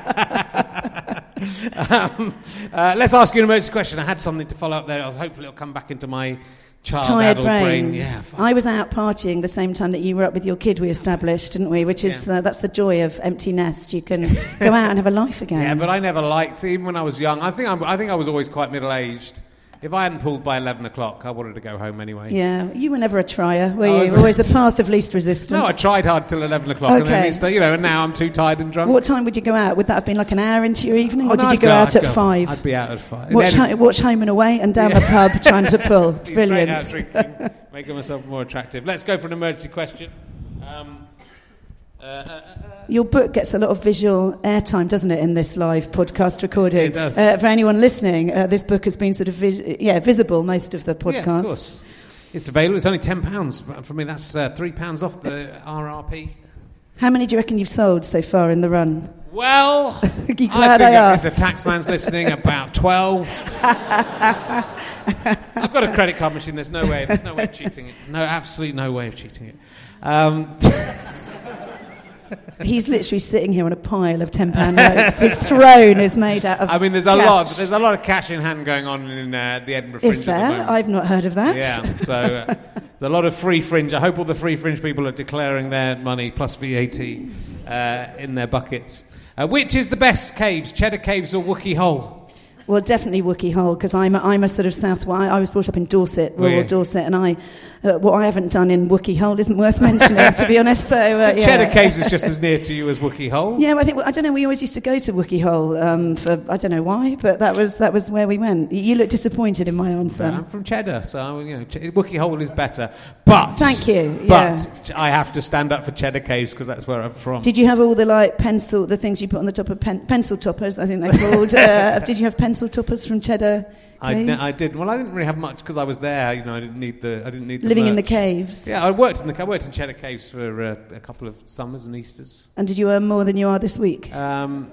Speaker 6: um, uh, let's ask you an emergency question. I had something to follow up there. I was hopefully it'll come back into my child
Speaker 10: Tired
Speaker 6: adult
Speaker 10: brain.
Speaker 6: brain. Yeah, fine.
Speaker 10: I was out partying the same time that you were up with your kid. We established, didn't we? Which is
Speaker 6: Yeah.
Speaker 10: uh, that's the joy of empty nest. You can go out and have a life again.
Speaker 6: Yeah, but I never liked, even when I was young. I think I'm, I think I was always quite middle aged. If I hadn't pulled by eleven o'clock, I wanted to go home anyway.
Speaker 10: Yeah, you were never a trier, were
Speaker 6: I
Speaker 10: you?
Speaker 6: was-
Speaker 10: Always the path of least resistance.
Speaker 6: No, I tried hard till eleven o'clock, and then
Speaker 10: Okay.
Speaker 6: it's, you know, and now I'm too tired and drunk.
Speaker 10: What time would you go out? Would that have been like an hour into your evening,
Speaker 6: Oh,
Speaker 10: or
Speaker 6: no,
Speaker 10: did you
Speaker 6: I'd
Speaker 10: go out
Speaker 6: I'd
Speaker 10: at five?
Speaker 6: I'd be out at five.
Speaker 10: Watch,
Speaker 6: And then-
Speaker 10: ho- watch Home and Away and down
Speaker 6: Yeah.
Speaker 10: the pub trying to pull.
Speaker 6: Be
Speaker 10: Brilliant.
Speaker 6: Straight out drinking, making myself more attractive. Let's go for an emergency question. Um, uh, uh, uh,
Speaker 10: Your book gets a lot of visual airtime, doesn't it, in this live podcast recording?
Speaker 6: It does.
Speaker 10: Uh, for anyone listening, uh, this book has been sort of vis- yeah visible most of the podcast.
Speaker 6: Yeah, of course. It's available. It's only ten pounds for me. That's uh, three pounds off the R R P.
Speaker 10: How many do you reckon you've sold so far in the run?
Speaker 6: Well,
Speaker 10: You glad
Speaker 6: I think
Speaker 10: I
Speaker 6: if the
Speaker 10: asked?
Speaker 6: taxman's listening, about twelve. I've got a credit card machine. There's no way. There's no way of cheating it. No, absolutely no way of cheating it. Um,
Speaker 10: He's literally sitting here on a pile of ten pound notes. His throne is made out of.
Speaker 6: I mean, there's a
Speaker 10: cash.
Speaker 6: lot. There's a lot of cash in hand going on in uh, the Edinburgh Fringe
Speaker 10: Is
Speaker 6: at the
Speaker 10: there?
Speaker 6: moment.
Speaker 10: I've not heard of that.
Speaker 6: Yeah, so uh, there's a lot of free fringe. I hope all the free fringe people are declaring their money plus V A T uh, in their buckets. Uh, which is the best caves, Cheddar Caves or Wookey Hole?
Speaker 10: Well, definitely Wookey Hole, because I'm a, I'm a sort of South... Well, I, I was brought up in Dorset,
Speaker 6: Were
Speaker 10: rural
Speaker 6: you?
Speaker 10: Dorset, and I uh, what I haven't done in Wookey Hole isn't worth mentioning, to be honest. So uh, yeah.
Speaker 6: Cheddar Caves is just as near to you as Wookey Hole.
Speaker 10: Yeah, well, I think I don't know. We always used to go to Wookey Hole um, for I don't know why, but that was that was where we went. You look disappointed in my answer.
Speaker 6: I'm from Cheddar, so you know Ch- Wookey Hole is better. But
Speaker 10: Thank you.
Speaker 6: But
Speaker 10: Yeah.
Speaker 6: I have to stand up for Cheddar Caves because that's where I'm from.
Speaker 10: Did you have all the like pencil, the things you put on the top of pen, pencil toppers? I think they're called. uh, did you have pencil toppers from Cheddar
Speaker 6: I,
Speaker 10: Caves?
Speaker 6: ne- I did. Well, I didn't really have much because I was there. You know, I didn't need the. I didn't need the
Speaker 10: Living in the
Speaker 6: merch.
Speaker 10: caves.
Speaker 6: Yeah, I worked in the. I worked in Cheddar Caves for uh, a couple of summers and Easters.
Speaker 10: And did you earn more than you are this week?
Speaker 6: Um,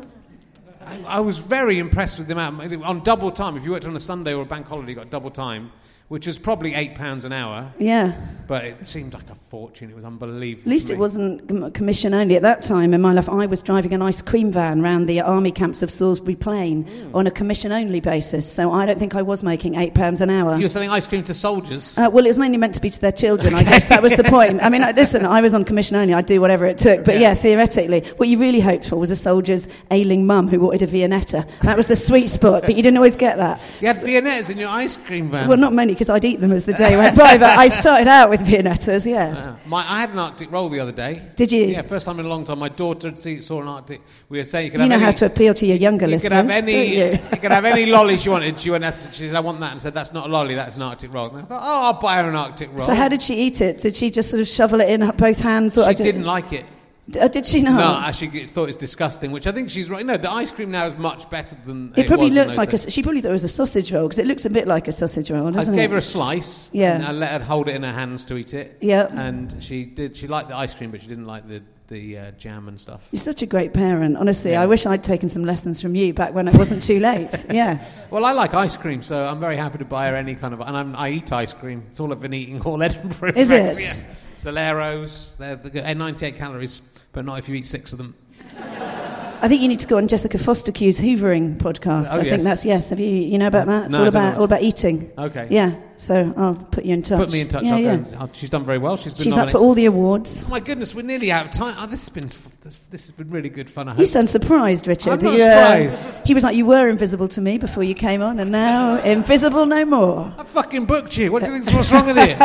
Speaker 6: I, I was very impressed with the amount on double time. If you worked on a Sunday or a bank holiday, you got double time, which was probably eight pounds an hour.
Speaker 10: Yeah.
Speaker 6: But it seemed like a fortune. It was unbelievable.
Speaker 10: At least
Speaker 6: to
Speaker 10: it
Speaker 6: me.
Speaker 10: wasn't com- commission only. At that time in my life, I was driving an ice cream van around the army camps of Salisbury Plain
Speaker 6: Mm.
Speaker 10: on a commission only basis. So I don't think I was making eight pounds an hour.
Speaker 6: You were selling ice cream to soldiers.
Speaker 10: Uh, well, it was mainly meant to be to their children. I guess that was the point. I mean, I, listen, I was on commission only. I'd do whatever it took. But yeah.
Speaker 6: Yeah.
Speaker 10: theoretically, what you really hoped for was a soldier's ailing mum who wanted a Viennetta. That was the sweet spot, but you didn't always get that.
Speaker 6: You had Viennettas in your ice cream van.
Speaker 10: Well, not many, because I'd eat them as the day went by, but I started out with Viennettas, yeah.
Speaker 6: Uh, my, I had an Arctic roll the other day.
Speaker 10: Did you?
Speaker 6: Yeah, first time in a long time. My daughter had seen, saw an Arctic. We were saying you could
Speaker 10: You
Speaker 6: have
Speaker 10: know
Speaker 6: any,
Speaker 10: how to appeal to your younger
Speaker 6: you
Speaker 10: listeners,
Speaker 6: could have any.
Speaker 10: don't you?
Speaker 6: you could have any lolly she wanted. She went. She said, "I want that," and said, "That's not a lolly. That's an Arctic roll." And I thought, "Oh, I'll buy her an Arctic roll."
Speaker 10: So how did she eat it? Did she just sort of shovel it in both hands? Or
Speaker 6: she
Speaker 10: I don't-
Speaker 6: didn't like it.
Speaker 10: D- uh, did she not?
Speaker 6: No, I actually thought it was disgusting, which I think she's right. No, the ice cream now is much better than
Speaker 10: it,
Speaker 6: it
Speaker 10: probably
Speaker 6: was in
Speaker 10: looked
Speaker 6: those
Speaker 10: like
Speaker 6: days.
Speaker 10: a. She probably thought it was a sausage roll because it looks a bit like a sausage roll, doesn't
Speaker 6: I
Speaker 10: it?
Speaker 6: gave her a slice.
Speaker 10: Yeah.
Speaker 6: And I let her hold it in her hands to eat it.
Speaker 10: Yeah.
Speaker 6: And she did. She liked the ice cream, but she didn't like the the uh, jam and stuff.
Speaker 10: You're such a great parent, honestly.
Speaker 6: Yeah.
Speaker 10: I wish I'd taken some lessons from you back when it wasn't too late. Yeah.
Speaker 6: Well, I like ice cream, so I'm very happy to buy her any kind of. And I'm, I eat ice cream. It's all I've been eating all Edinburgh.
Speaker 10: Is it?
Speaker 6: Yeah. Soleros. They're, they're ninety-eight calories, but not if you eat six of them.
Speaker 10: I think you need to go on Jessica Foster-Q's Hoovering podcast.
Speaker 6: Oh,
Speaker 10: I
Speaker 6: yes.
Speaker 10: think that's yes. Have you you know about that? It's
Speaker 6: No,
Speaker 10: all
Speaker 6: I don't
Speaker 10: about
Speaker 6: know
Speaker 10: all about eating.
Speaker 6: Okay.
Speaker 10: Yeah. So I'll put you in touch.
Speaker 6: Put me in touch.
Speaker 10: Yeah,
Speaker 6: I'll go
Speaker 10: yeah.
Speaker 6: and- I'll- she's done very well. She's been
Speaker 10: She's up
Speaker 6: nominated.
Speaker 10: for all the awards.
Speaker 6: Oh my goodness, we're nearly out of time. Oh, this has been this, this has been really good fun. I hope.
Speaker 10: You sound surprised, Richard.
Speaker 6: I'm not
Speaker 10: You, uh,
Speaker 6: surprised.
Speaker 10: he was like, you were invisible to me before you came on, and now invisible no more.
Speaker 6: I fucking booked you. What do you think's what's wrong with you?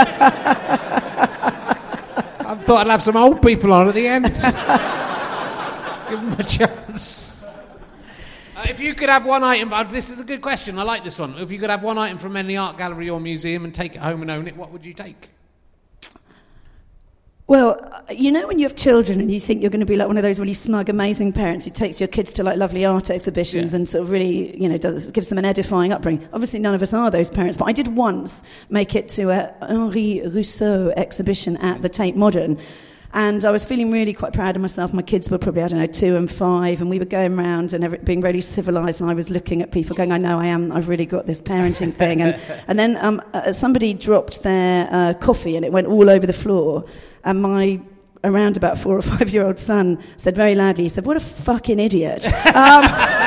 Speaker 6: I thought I'd have some old people on at the end. Give them a chance. Uh, if you could have one item, uh, this is a good question. I like this one. If you could have one item from any art gallery or museum and take it home and own it, what would you take?
Speaker 10: Well, you know when you have children and you think you're going to be like one of those really smug, amazing parents who takes your kids to like lovely art exhibitions
Speaker 6: Yeah.
Speaker 10: and sort of really, you know, does, gives them an edifying upbringing. Obviously, none of us are those parents, but I did once make it to a Henri Rousseau exhibition at the Tate Modern. And I was feeling really quite proud of myself. My kids were probably, I don't know, two and five, and we were going around and every, being really civilised, and I was looking at people going, I know I am, I've really got this parenting thing. And, and then um, uh, somebody dropped their uh, coffee and it went all over the floor. And my around about four or five-year-old son said very loudly, he said, what a fucking idiot. Um,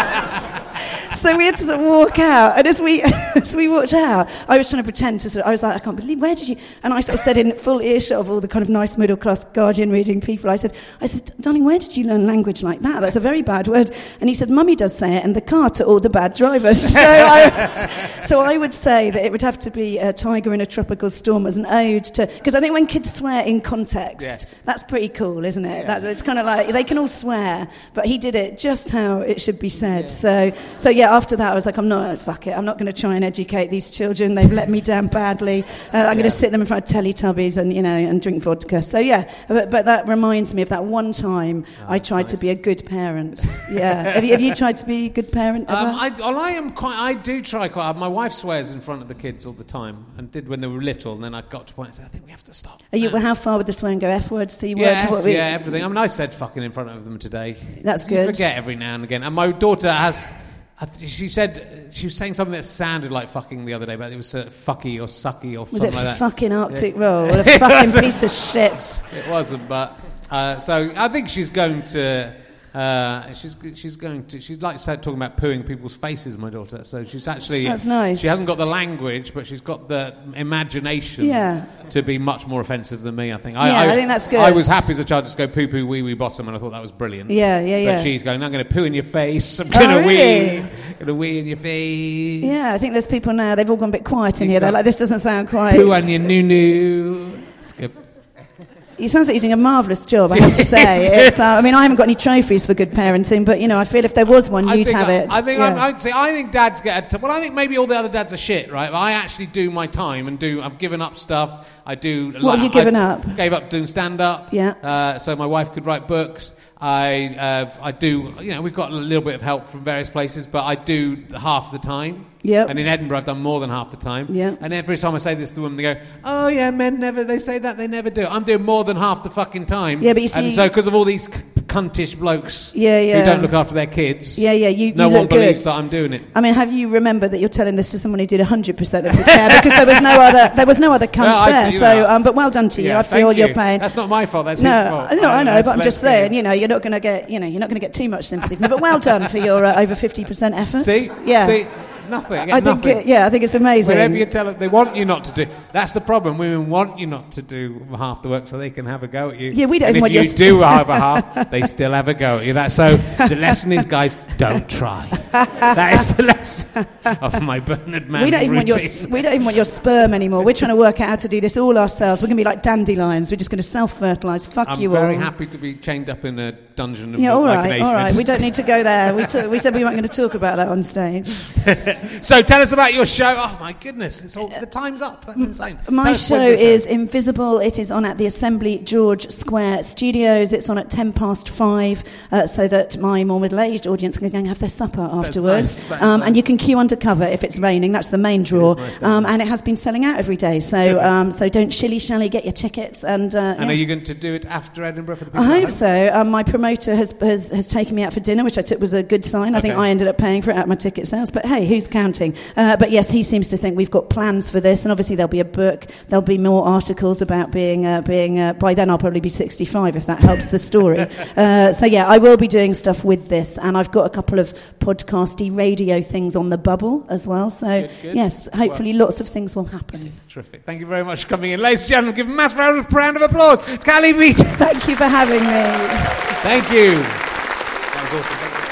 Speaker 10: so we had to sort of walk out, and as we as we walked out, I was trying to pretend to sort of, I was like, I can't believe, where did you, and I sort of said in full earshot of all the kind of nice middle-class Guardian reading people, I said, I said, darling, where did you learn language like that? That's a very bad word. And he said, Mummy does say it in the car to all the bad drivers. So I, was, so I would say that it would have to be a Tiger in a Tropical Storm as an ode to, because I think when kids swear in context,
Speaker 6: Yes.
Speaker 10: that's pretty cool, isn't it?
Speaker 6: Yeah.
Speaker 10: That, it's kind of like, they can all swear, but he did it just how it should be said. So, so yeah, after that I was like, I'm not, fuck it, I'm not going to try and educate these children. They've let me down badly. Uh, I'm going to sit them in front of Teletubbies and, you know, and drink vodka. So yeah, but, but that reminds me of that one time
Speaker 6: Oh,
Speaker 10: I tried
Speaker 6: nice.
Speaker 10: to be a good parent. Yeah. have, you, have you tried to be a good parent ever?
Speaker 6: Um, I, well, I am quite. I do try quite hard. My wife swears in front of the kids all the time, and did when they were little. And then I got to a point and said, I think we have to stop.
Speaker 10: Are you,
Speaker 6: now.
Speaker 10: how far would the swearing go? F word, C word?
Speaker 6: Yeah, F,
Speaker 10: What we-
Speaker 6: yeah, everything. I mean, I said fucking in front of them today.
Speaker 10: That's
Speaker 6: You
Speaker 10: good.
Speaker 6: forget every now and again. And my daughter has. I th- She said she was saying something that sounded like fucking the other day, but it was uh, fucky or sucky or
Speaker 10: Was
Speaker 6: something
Speaker 10: it
Speaker 6: like that.
Speaker 10: fucking Arctic
Speaker 6: Yeah.
Speaker 10: roll? What a fucking piece of shit.
Speaker 6: It wasn't, but uh, so I think she's going to. Uh, she's she's going to. She likes talking about pooing people's faces. My daughter, so she's actually.
Speaker 10: That's nice.
Speaker 6: She hasn't got the language, but she's got the imagination.
Speaker 10: Yeah.
Speaker 6: To be much more offensive than me, I think.
Speaker 10: Yeah, I think that's good.
Speaker 6: I was happy as a child to just go poo poo wee wee bottom, and I thought that was brilliant.
Speaker 10: Yeah, yeah, yeah.
Speaker 6: But she's going. I'm going to poo in your face. I'm
Speaker 10: Oh,
Speaker 6: going to
Speaker 10: really?
Speaker 6: wee. Going to wee in your face.
Speaker 10: Yeah, I think there's people now, they've all gone a bit quiet in
Speaker 6: You
Speaker 10: here. They're
Speaker 6: can't-
Speaker 10: like, this doesn't sound quite...
Speaker 6: Poo on your noo noo. It's good.
Speaker 10: It sounds like you're doing a marvellous job, I have to say. It's, uh, I mean, I haven't got any trophies for good parenting, but, you know, I feel if there was one,
Speaker 6: I
Speaker 10: you'd
Speaker 6: think
Speaker 10: have
Speaker 6: I,
Speaker 10: it.
Speaker 6: I think
Speaker 10: Yeah.
Speaker 6: I'm, I'd say I think dads get. A t- well, I think maybe all the other dads are shit, right? But I actually do my time and do. I've given up stuff. I do.
Speaker 10: What have you given
Speaker 6: I
Speaker 10: up?
Speaker 6: Gave up doing stand up.
Speaker 10: Yeah.
Speaker 6: Uh, so my wife could write books. I uh, I do. You know, we've got a little bit of help from various places, but I do half the time.
Speaker 10: Yep.
Speaker 6: And in Edinburgh, I've done more than half the time.
Speaker 10: Yeah.
Speaker 6: And every time I say this to them, they go, "Oh yeah, men never." They say that they never do. I'm doing more than half the fucking time.
Speaker 10: Yeah, but you see-
Speaker 6: And so because of all these c- cuntish blokes.
Speaker 10: Yeah, yeah.
Speaker 6: Who don't look after their kids.
Speaker 10: Yeah, yeah, you,
Speaker 6: No
Speaker 10: you
Speaker 6: one
Speaker 10: look
Speaker 6: believes
Speaker 10: good.
Speaker 6: that I'm doing it.
Speaker 10: I mean, have you remembered that you're telling this to someone who did one hundred percent of the care because there was no other there was no other cunt
Speaker 6: Well, I-
Speaker 10: there.
Speaker 6: you
Speaker 10: So,
Speaker 6: know,
Speaker 10: um, but well done to you.
Speaker 6: Yeah,
Speaker 10: I feel
Speaker 6: thank
Speaker 10: your
Speaker 6: you.
Speaker 10: pain.
Speaker 6: That's not my fault. That's
Speaker 10: no,
Speaker 6: his fault.
Speaker 10: no, I know,
Speaker 6: let's-
Speaker 10: but I'm
Speaker 6: let's
Speaker 10: just
Speaker 6: get
Speaker 10: saying,
Speaker 6: it.
Speaker 10: you know, you're not going to get, you know, you're not going to get too much sympathy from me. But well done for your uh, over fifty percent effort.
Speaker 6: See,
Speaker 10: yeah.
Speaker 6: see, nothing. I, get
Speaker 10: I think,
Speaker 6: nothing.
Speaker 10: it, yeah, I think it's amazing.
Speaker 6: Wherever you tell it, they want you not to do. That's the problem. Women want you not to do half the work so they can have a go at you.
Speaker 10: Yeah, we don't
Speaker 6: And
Speaker 10: want
Speaker 6: if
Speaker 10: your
Speaker 6: you do have a half, they still have a go at you. That's so. The lesson is, guys, don't try. That is the lesson of my Bernard Manning
Speaker 10: We don't even want your
Speaker 6: routine.
Speaker 10: we don't even want your sperm anymore. We're trying to work out how to do this all ourselves. We're going to be like dandelions. We're just going to self-fertilise. Fuck
Speaker 6: I'm
Speaker 10: you
Speaker 6: very
Speaker 10: all.
Speaker 6: happy to be chained up in a dungeon and
Speaker 10: Yeah,
Speaker 6: look
Speaker 10: all
Speaker 6: like
Speaker 10: right,
Speaker 6: an
Speaker 10: all
Speaker 6: aphid.
Speaker 10: right. We don't need to go there. We, t- we said we weren't going to talk about that on stage.
Speaker 6: So tell us about your show. Oh my goodness, it's all, the time's up. That's insane.
Speaker 10: My
Speaker 6: Tell us
Speaker 10: show
Speaker 6: when your
Speaker 10: is Invisible. It is on at the Assembly George Square Studios. It's on at ten past five, uh, so that my more middle-aged audience can go and have their supper afterwards.
Speaker 6: nice, that's
Speaker 10: um,
Speaker 6: nice.
Speaker 10: And you can queue under cover if it's raining. That's the main draw.
Speaker 6: nice, don't
Speaker 10: um,
Speaker 6: it?
Speaker 10: and it has been selling out every day. So um, so don't shilly-shally, get your tickets. And, uh,
Speaker 6: And
Speaker 10: yeah.
Speaker 6: are you going to do it after Edinburgh for the
Speaker 10: I
Speaker 6: people at
Speaker 10: hope
Speaker 6: home?
Speaker 10: so. Um, my promoter has, has has taken me out for dinner, which I took was a good sign. I think
Speaker 6: Okay.
Speaker 10: I ended up paying for it at my ticket sales. But hey, who's counting? Uh, but yes, he seems to think we've got plans for this, and obviously there'll be a book. There'll be more articles about being uh, being. Uh, by then, I'll probably be sixty-five if that helps the story. uh, so yeah, I will be doing stuff with this, and I've got a couple of podcasty radio things on the bubble as well. So
Speaker 6: Good, good.
Speaker 10: yes, hopefully lots of things will happen.
Speaker 6: Terrific. Thank you very much for coming in. Ladies and gentlemen, give a massive round of, round of applause to Callie Beaton.
Speaker 10: Thank you for having me.
Speaker 6: Thank you. That was awesome. Thank you.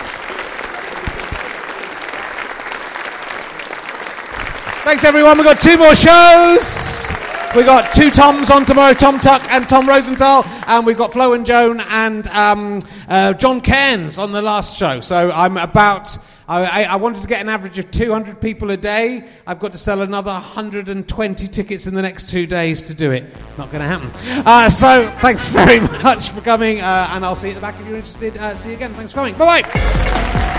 Speaker 6: Thanks, everyone. We've got two more shows. We've got two Toms on tomorrow, Tom Tuck and Tom Rosenthal, and we've got Flo and Joan and um, uh, John Cairns on the last show. So I'm about... I, I wanted to get an average of two hundred people a day. I've got to sell another one hundred twenty tickets in the next two days to do it. It's not going to happen. Uh, so thanks very much for coming, uh, and I'll see you at the back if you're interested. Uh, see you again. Thanks for coming. Bye-bye.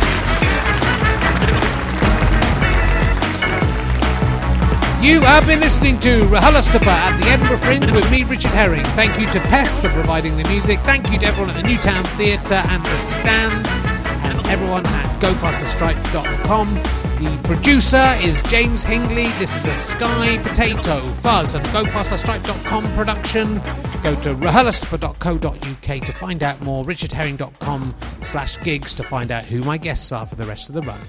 Speaker 6: You have been listening to RHLSTP at the Edinburgh Fringe with me, Richard Herring. Thank you to Pest for providing the music. Thank you to everyone at the Newtown Theatre and The Stand, and everyone at go faster stripe dot com. The producer is James Hingley. This is a Sky Potato Fuzz and go faster stripe dot com production. Go to R H L S T P dot co dot U K to find out more. richard herring dot com slash gigs to find out who my guests are for the rest of the run.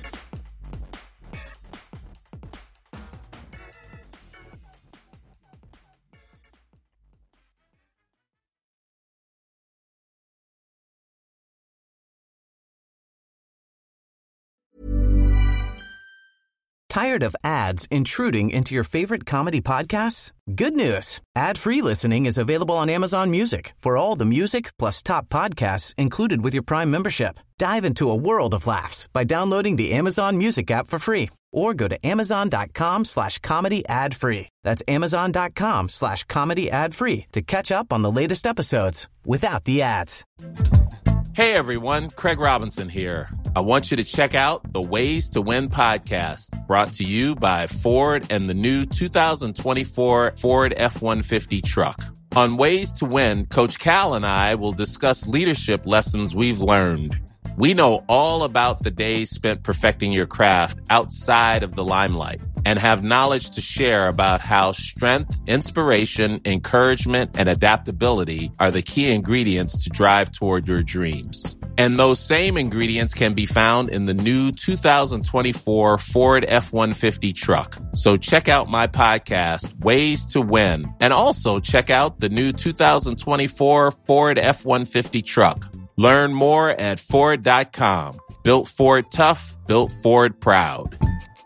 Speaker 2: Tired of ads intruding into your favorite comedy podcasts? Good news. Ad-free listening is available on Amazon Music for all the music plus top podcasts included with your Prime membership. Dive into a world of laughs by downloading the Amazon Music app for free or go to amazon.com slash comedy ad free. That's amazon.com slash comedy ad free to catch up on the latest episodes without the ads.
Speaker 11: Hey everyone, Craig Robinson here. I want you to check out the Ways to Win podcast, brought to you by Ford and the new two thousand twenty-four Ford F one fifty truck. On Ways to Win, Coach Cal and I will discuss leadership lessons we've learned. We know all about the days spent perfecting your craft outside of the limelight and have knowledge to share about how strength, inspiration, encouragement, and adaptability are the key ingredients to drive toward your dreams. And those same ingredients can be found in the new two thousand twenty-four Ford F one fifty truck. So check out my podcast, Ways to Win, and also check out the new two thousand twenty-four Ford F one fifty truck. Learn more at Ford dot com. Built Ford tough, built Ford proud.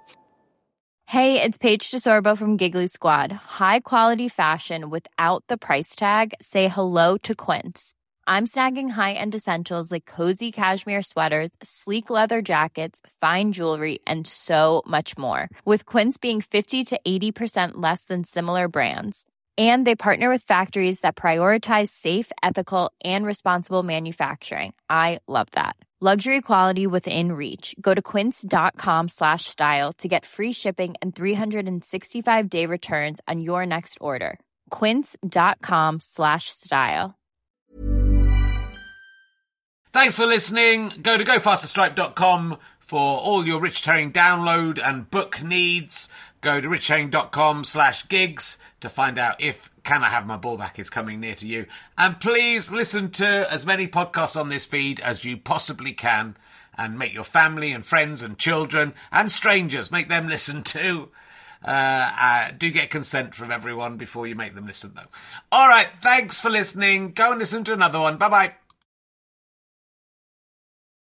Speaker 9: Hey, it's Paige DeSorbo from Giggly Squad. High quality fashion without the price tag. Say hello to Quince. I'm snagging high-end essentials like cozy cashmere sweaters, sleek leather jackets, fine jewelry, and so much more. With Quince being fifty to eighty percent less than similar brands. And they partner with factories that prioritize safe, ethical, and responsible manufacturing. I love that. Luxury quality within reach. Go to quince.com slash style to get free shipping and three sixty-five day returns on your next order. Quince.com slash style.
Speaker 1: Thanks for listening. Go to go faster stripe dot com for all your Richard Herring download and book needs. Go to richard herring dot com slash gigs to find out if Can I Have My Ball Back is coming near to you. And please listen to as many podcasts on this feed as you possibly can and make your family and friends and children and strangers, make them listen too. Uh, uh, do get consent from everyone before you make them listen, though. All right, thanks for listening. Go and listen to another one. Bye-bye.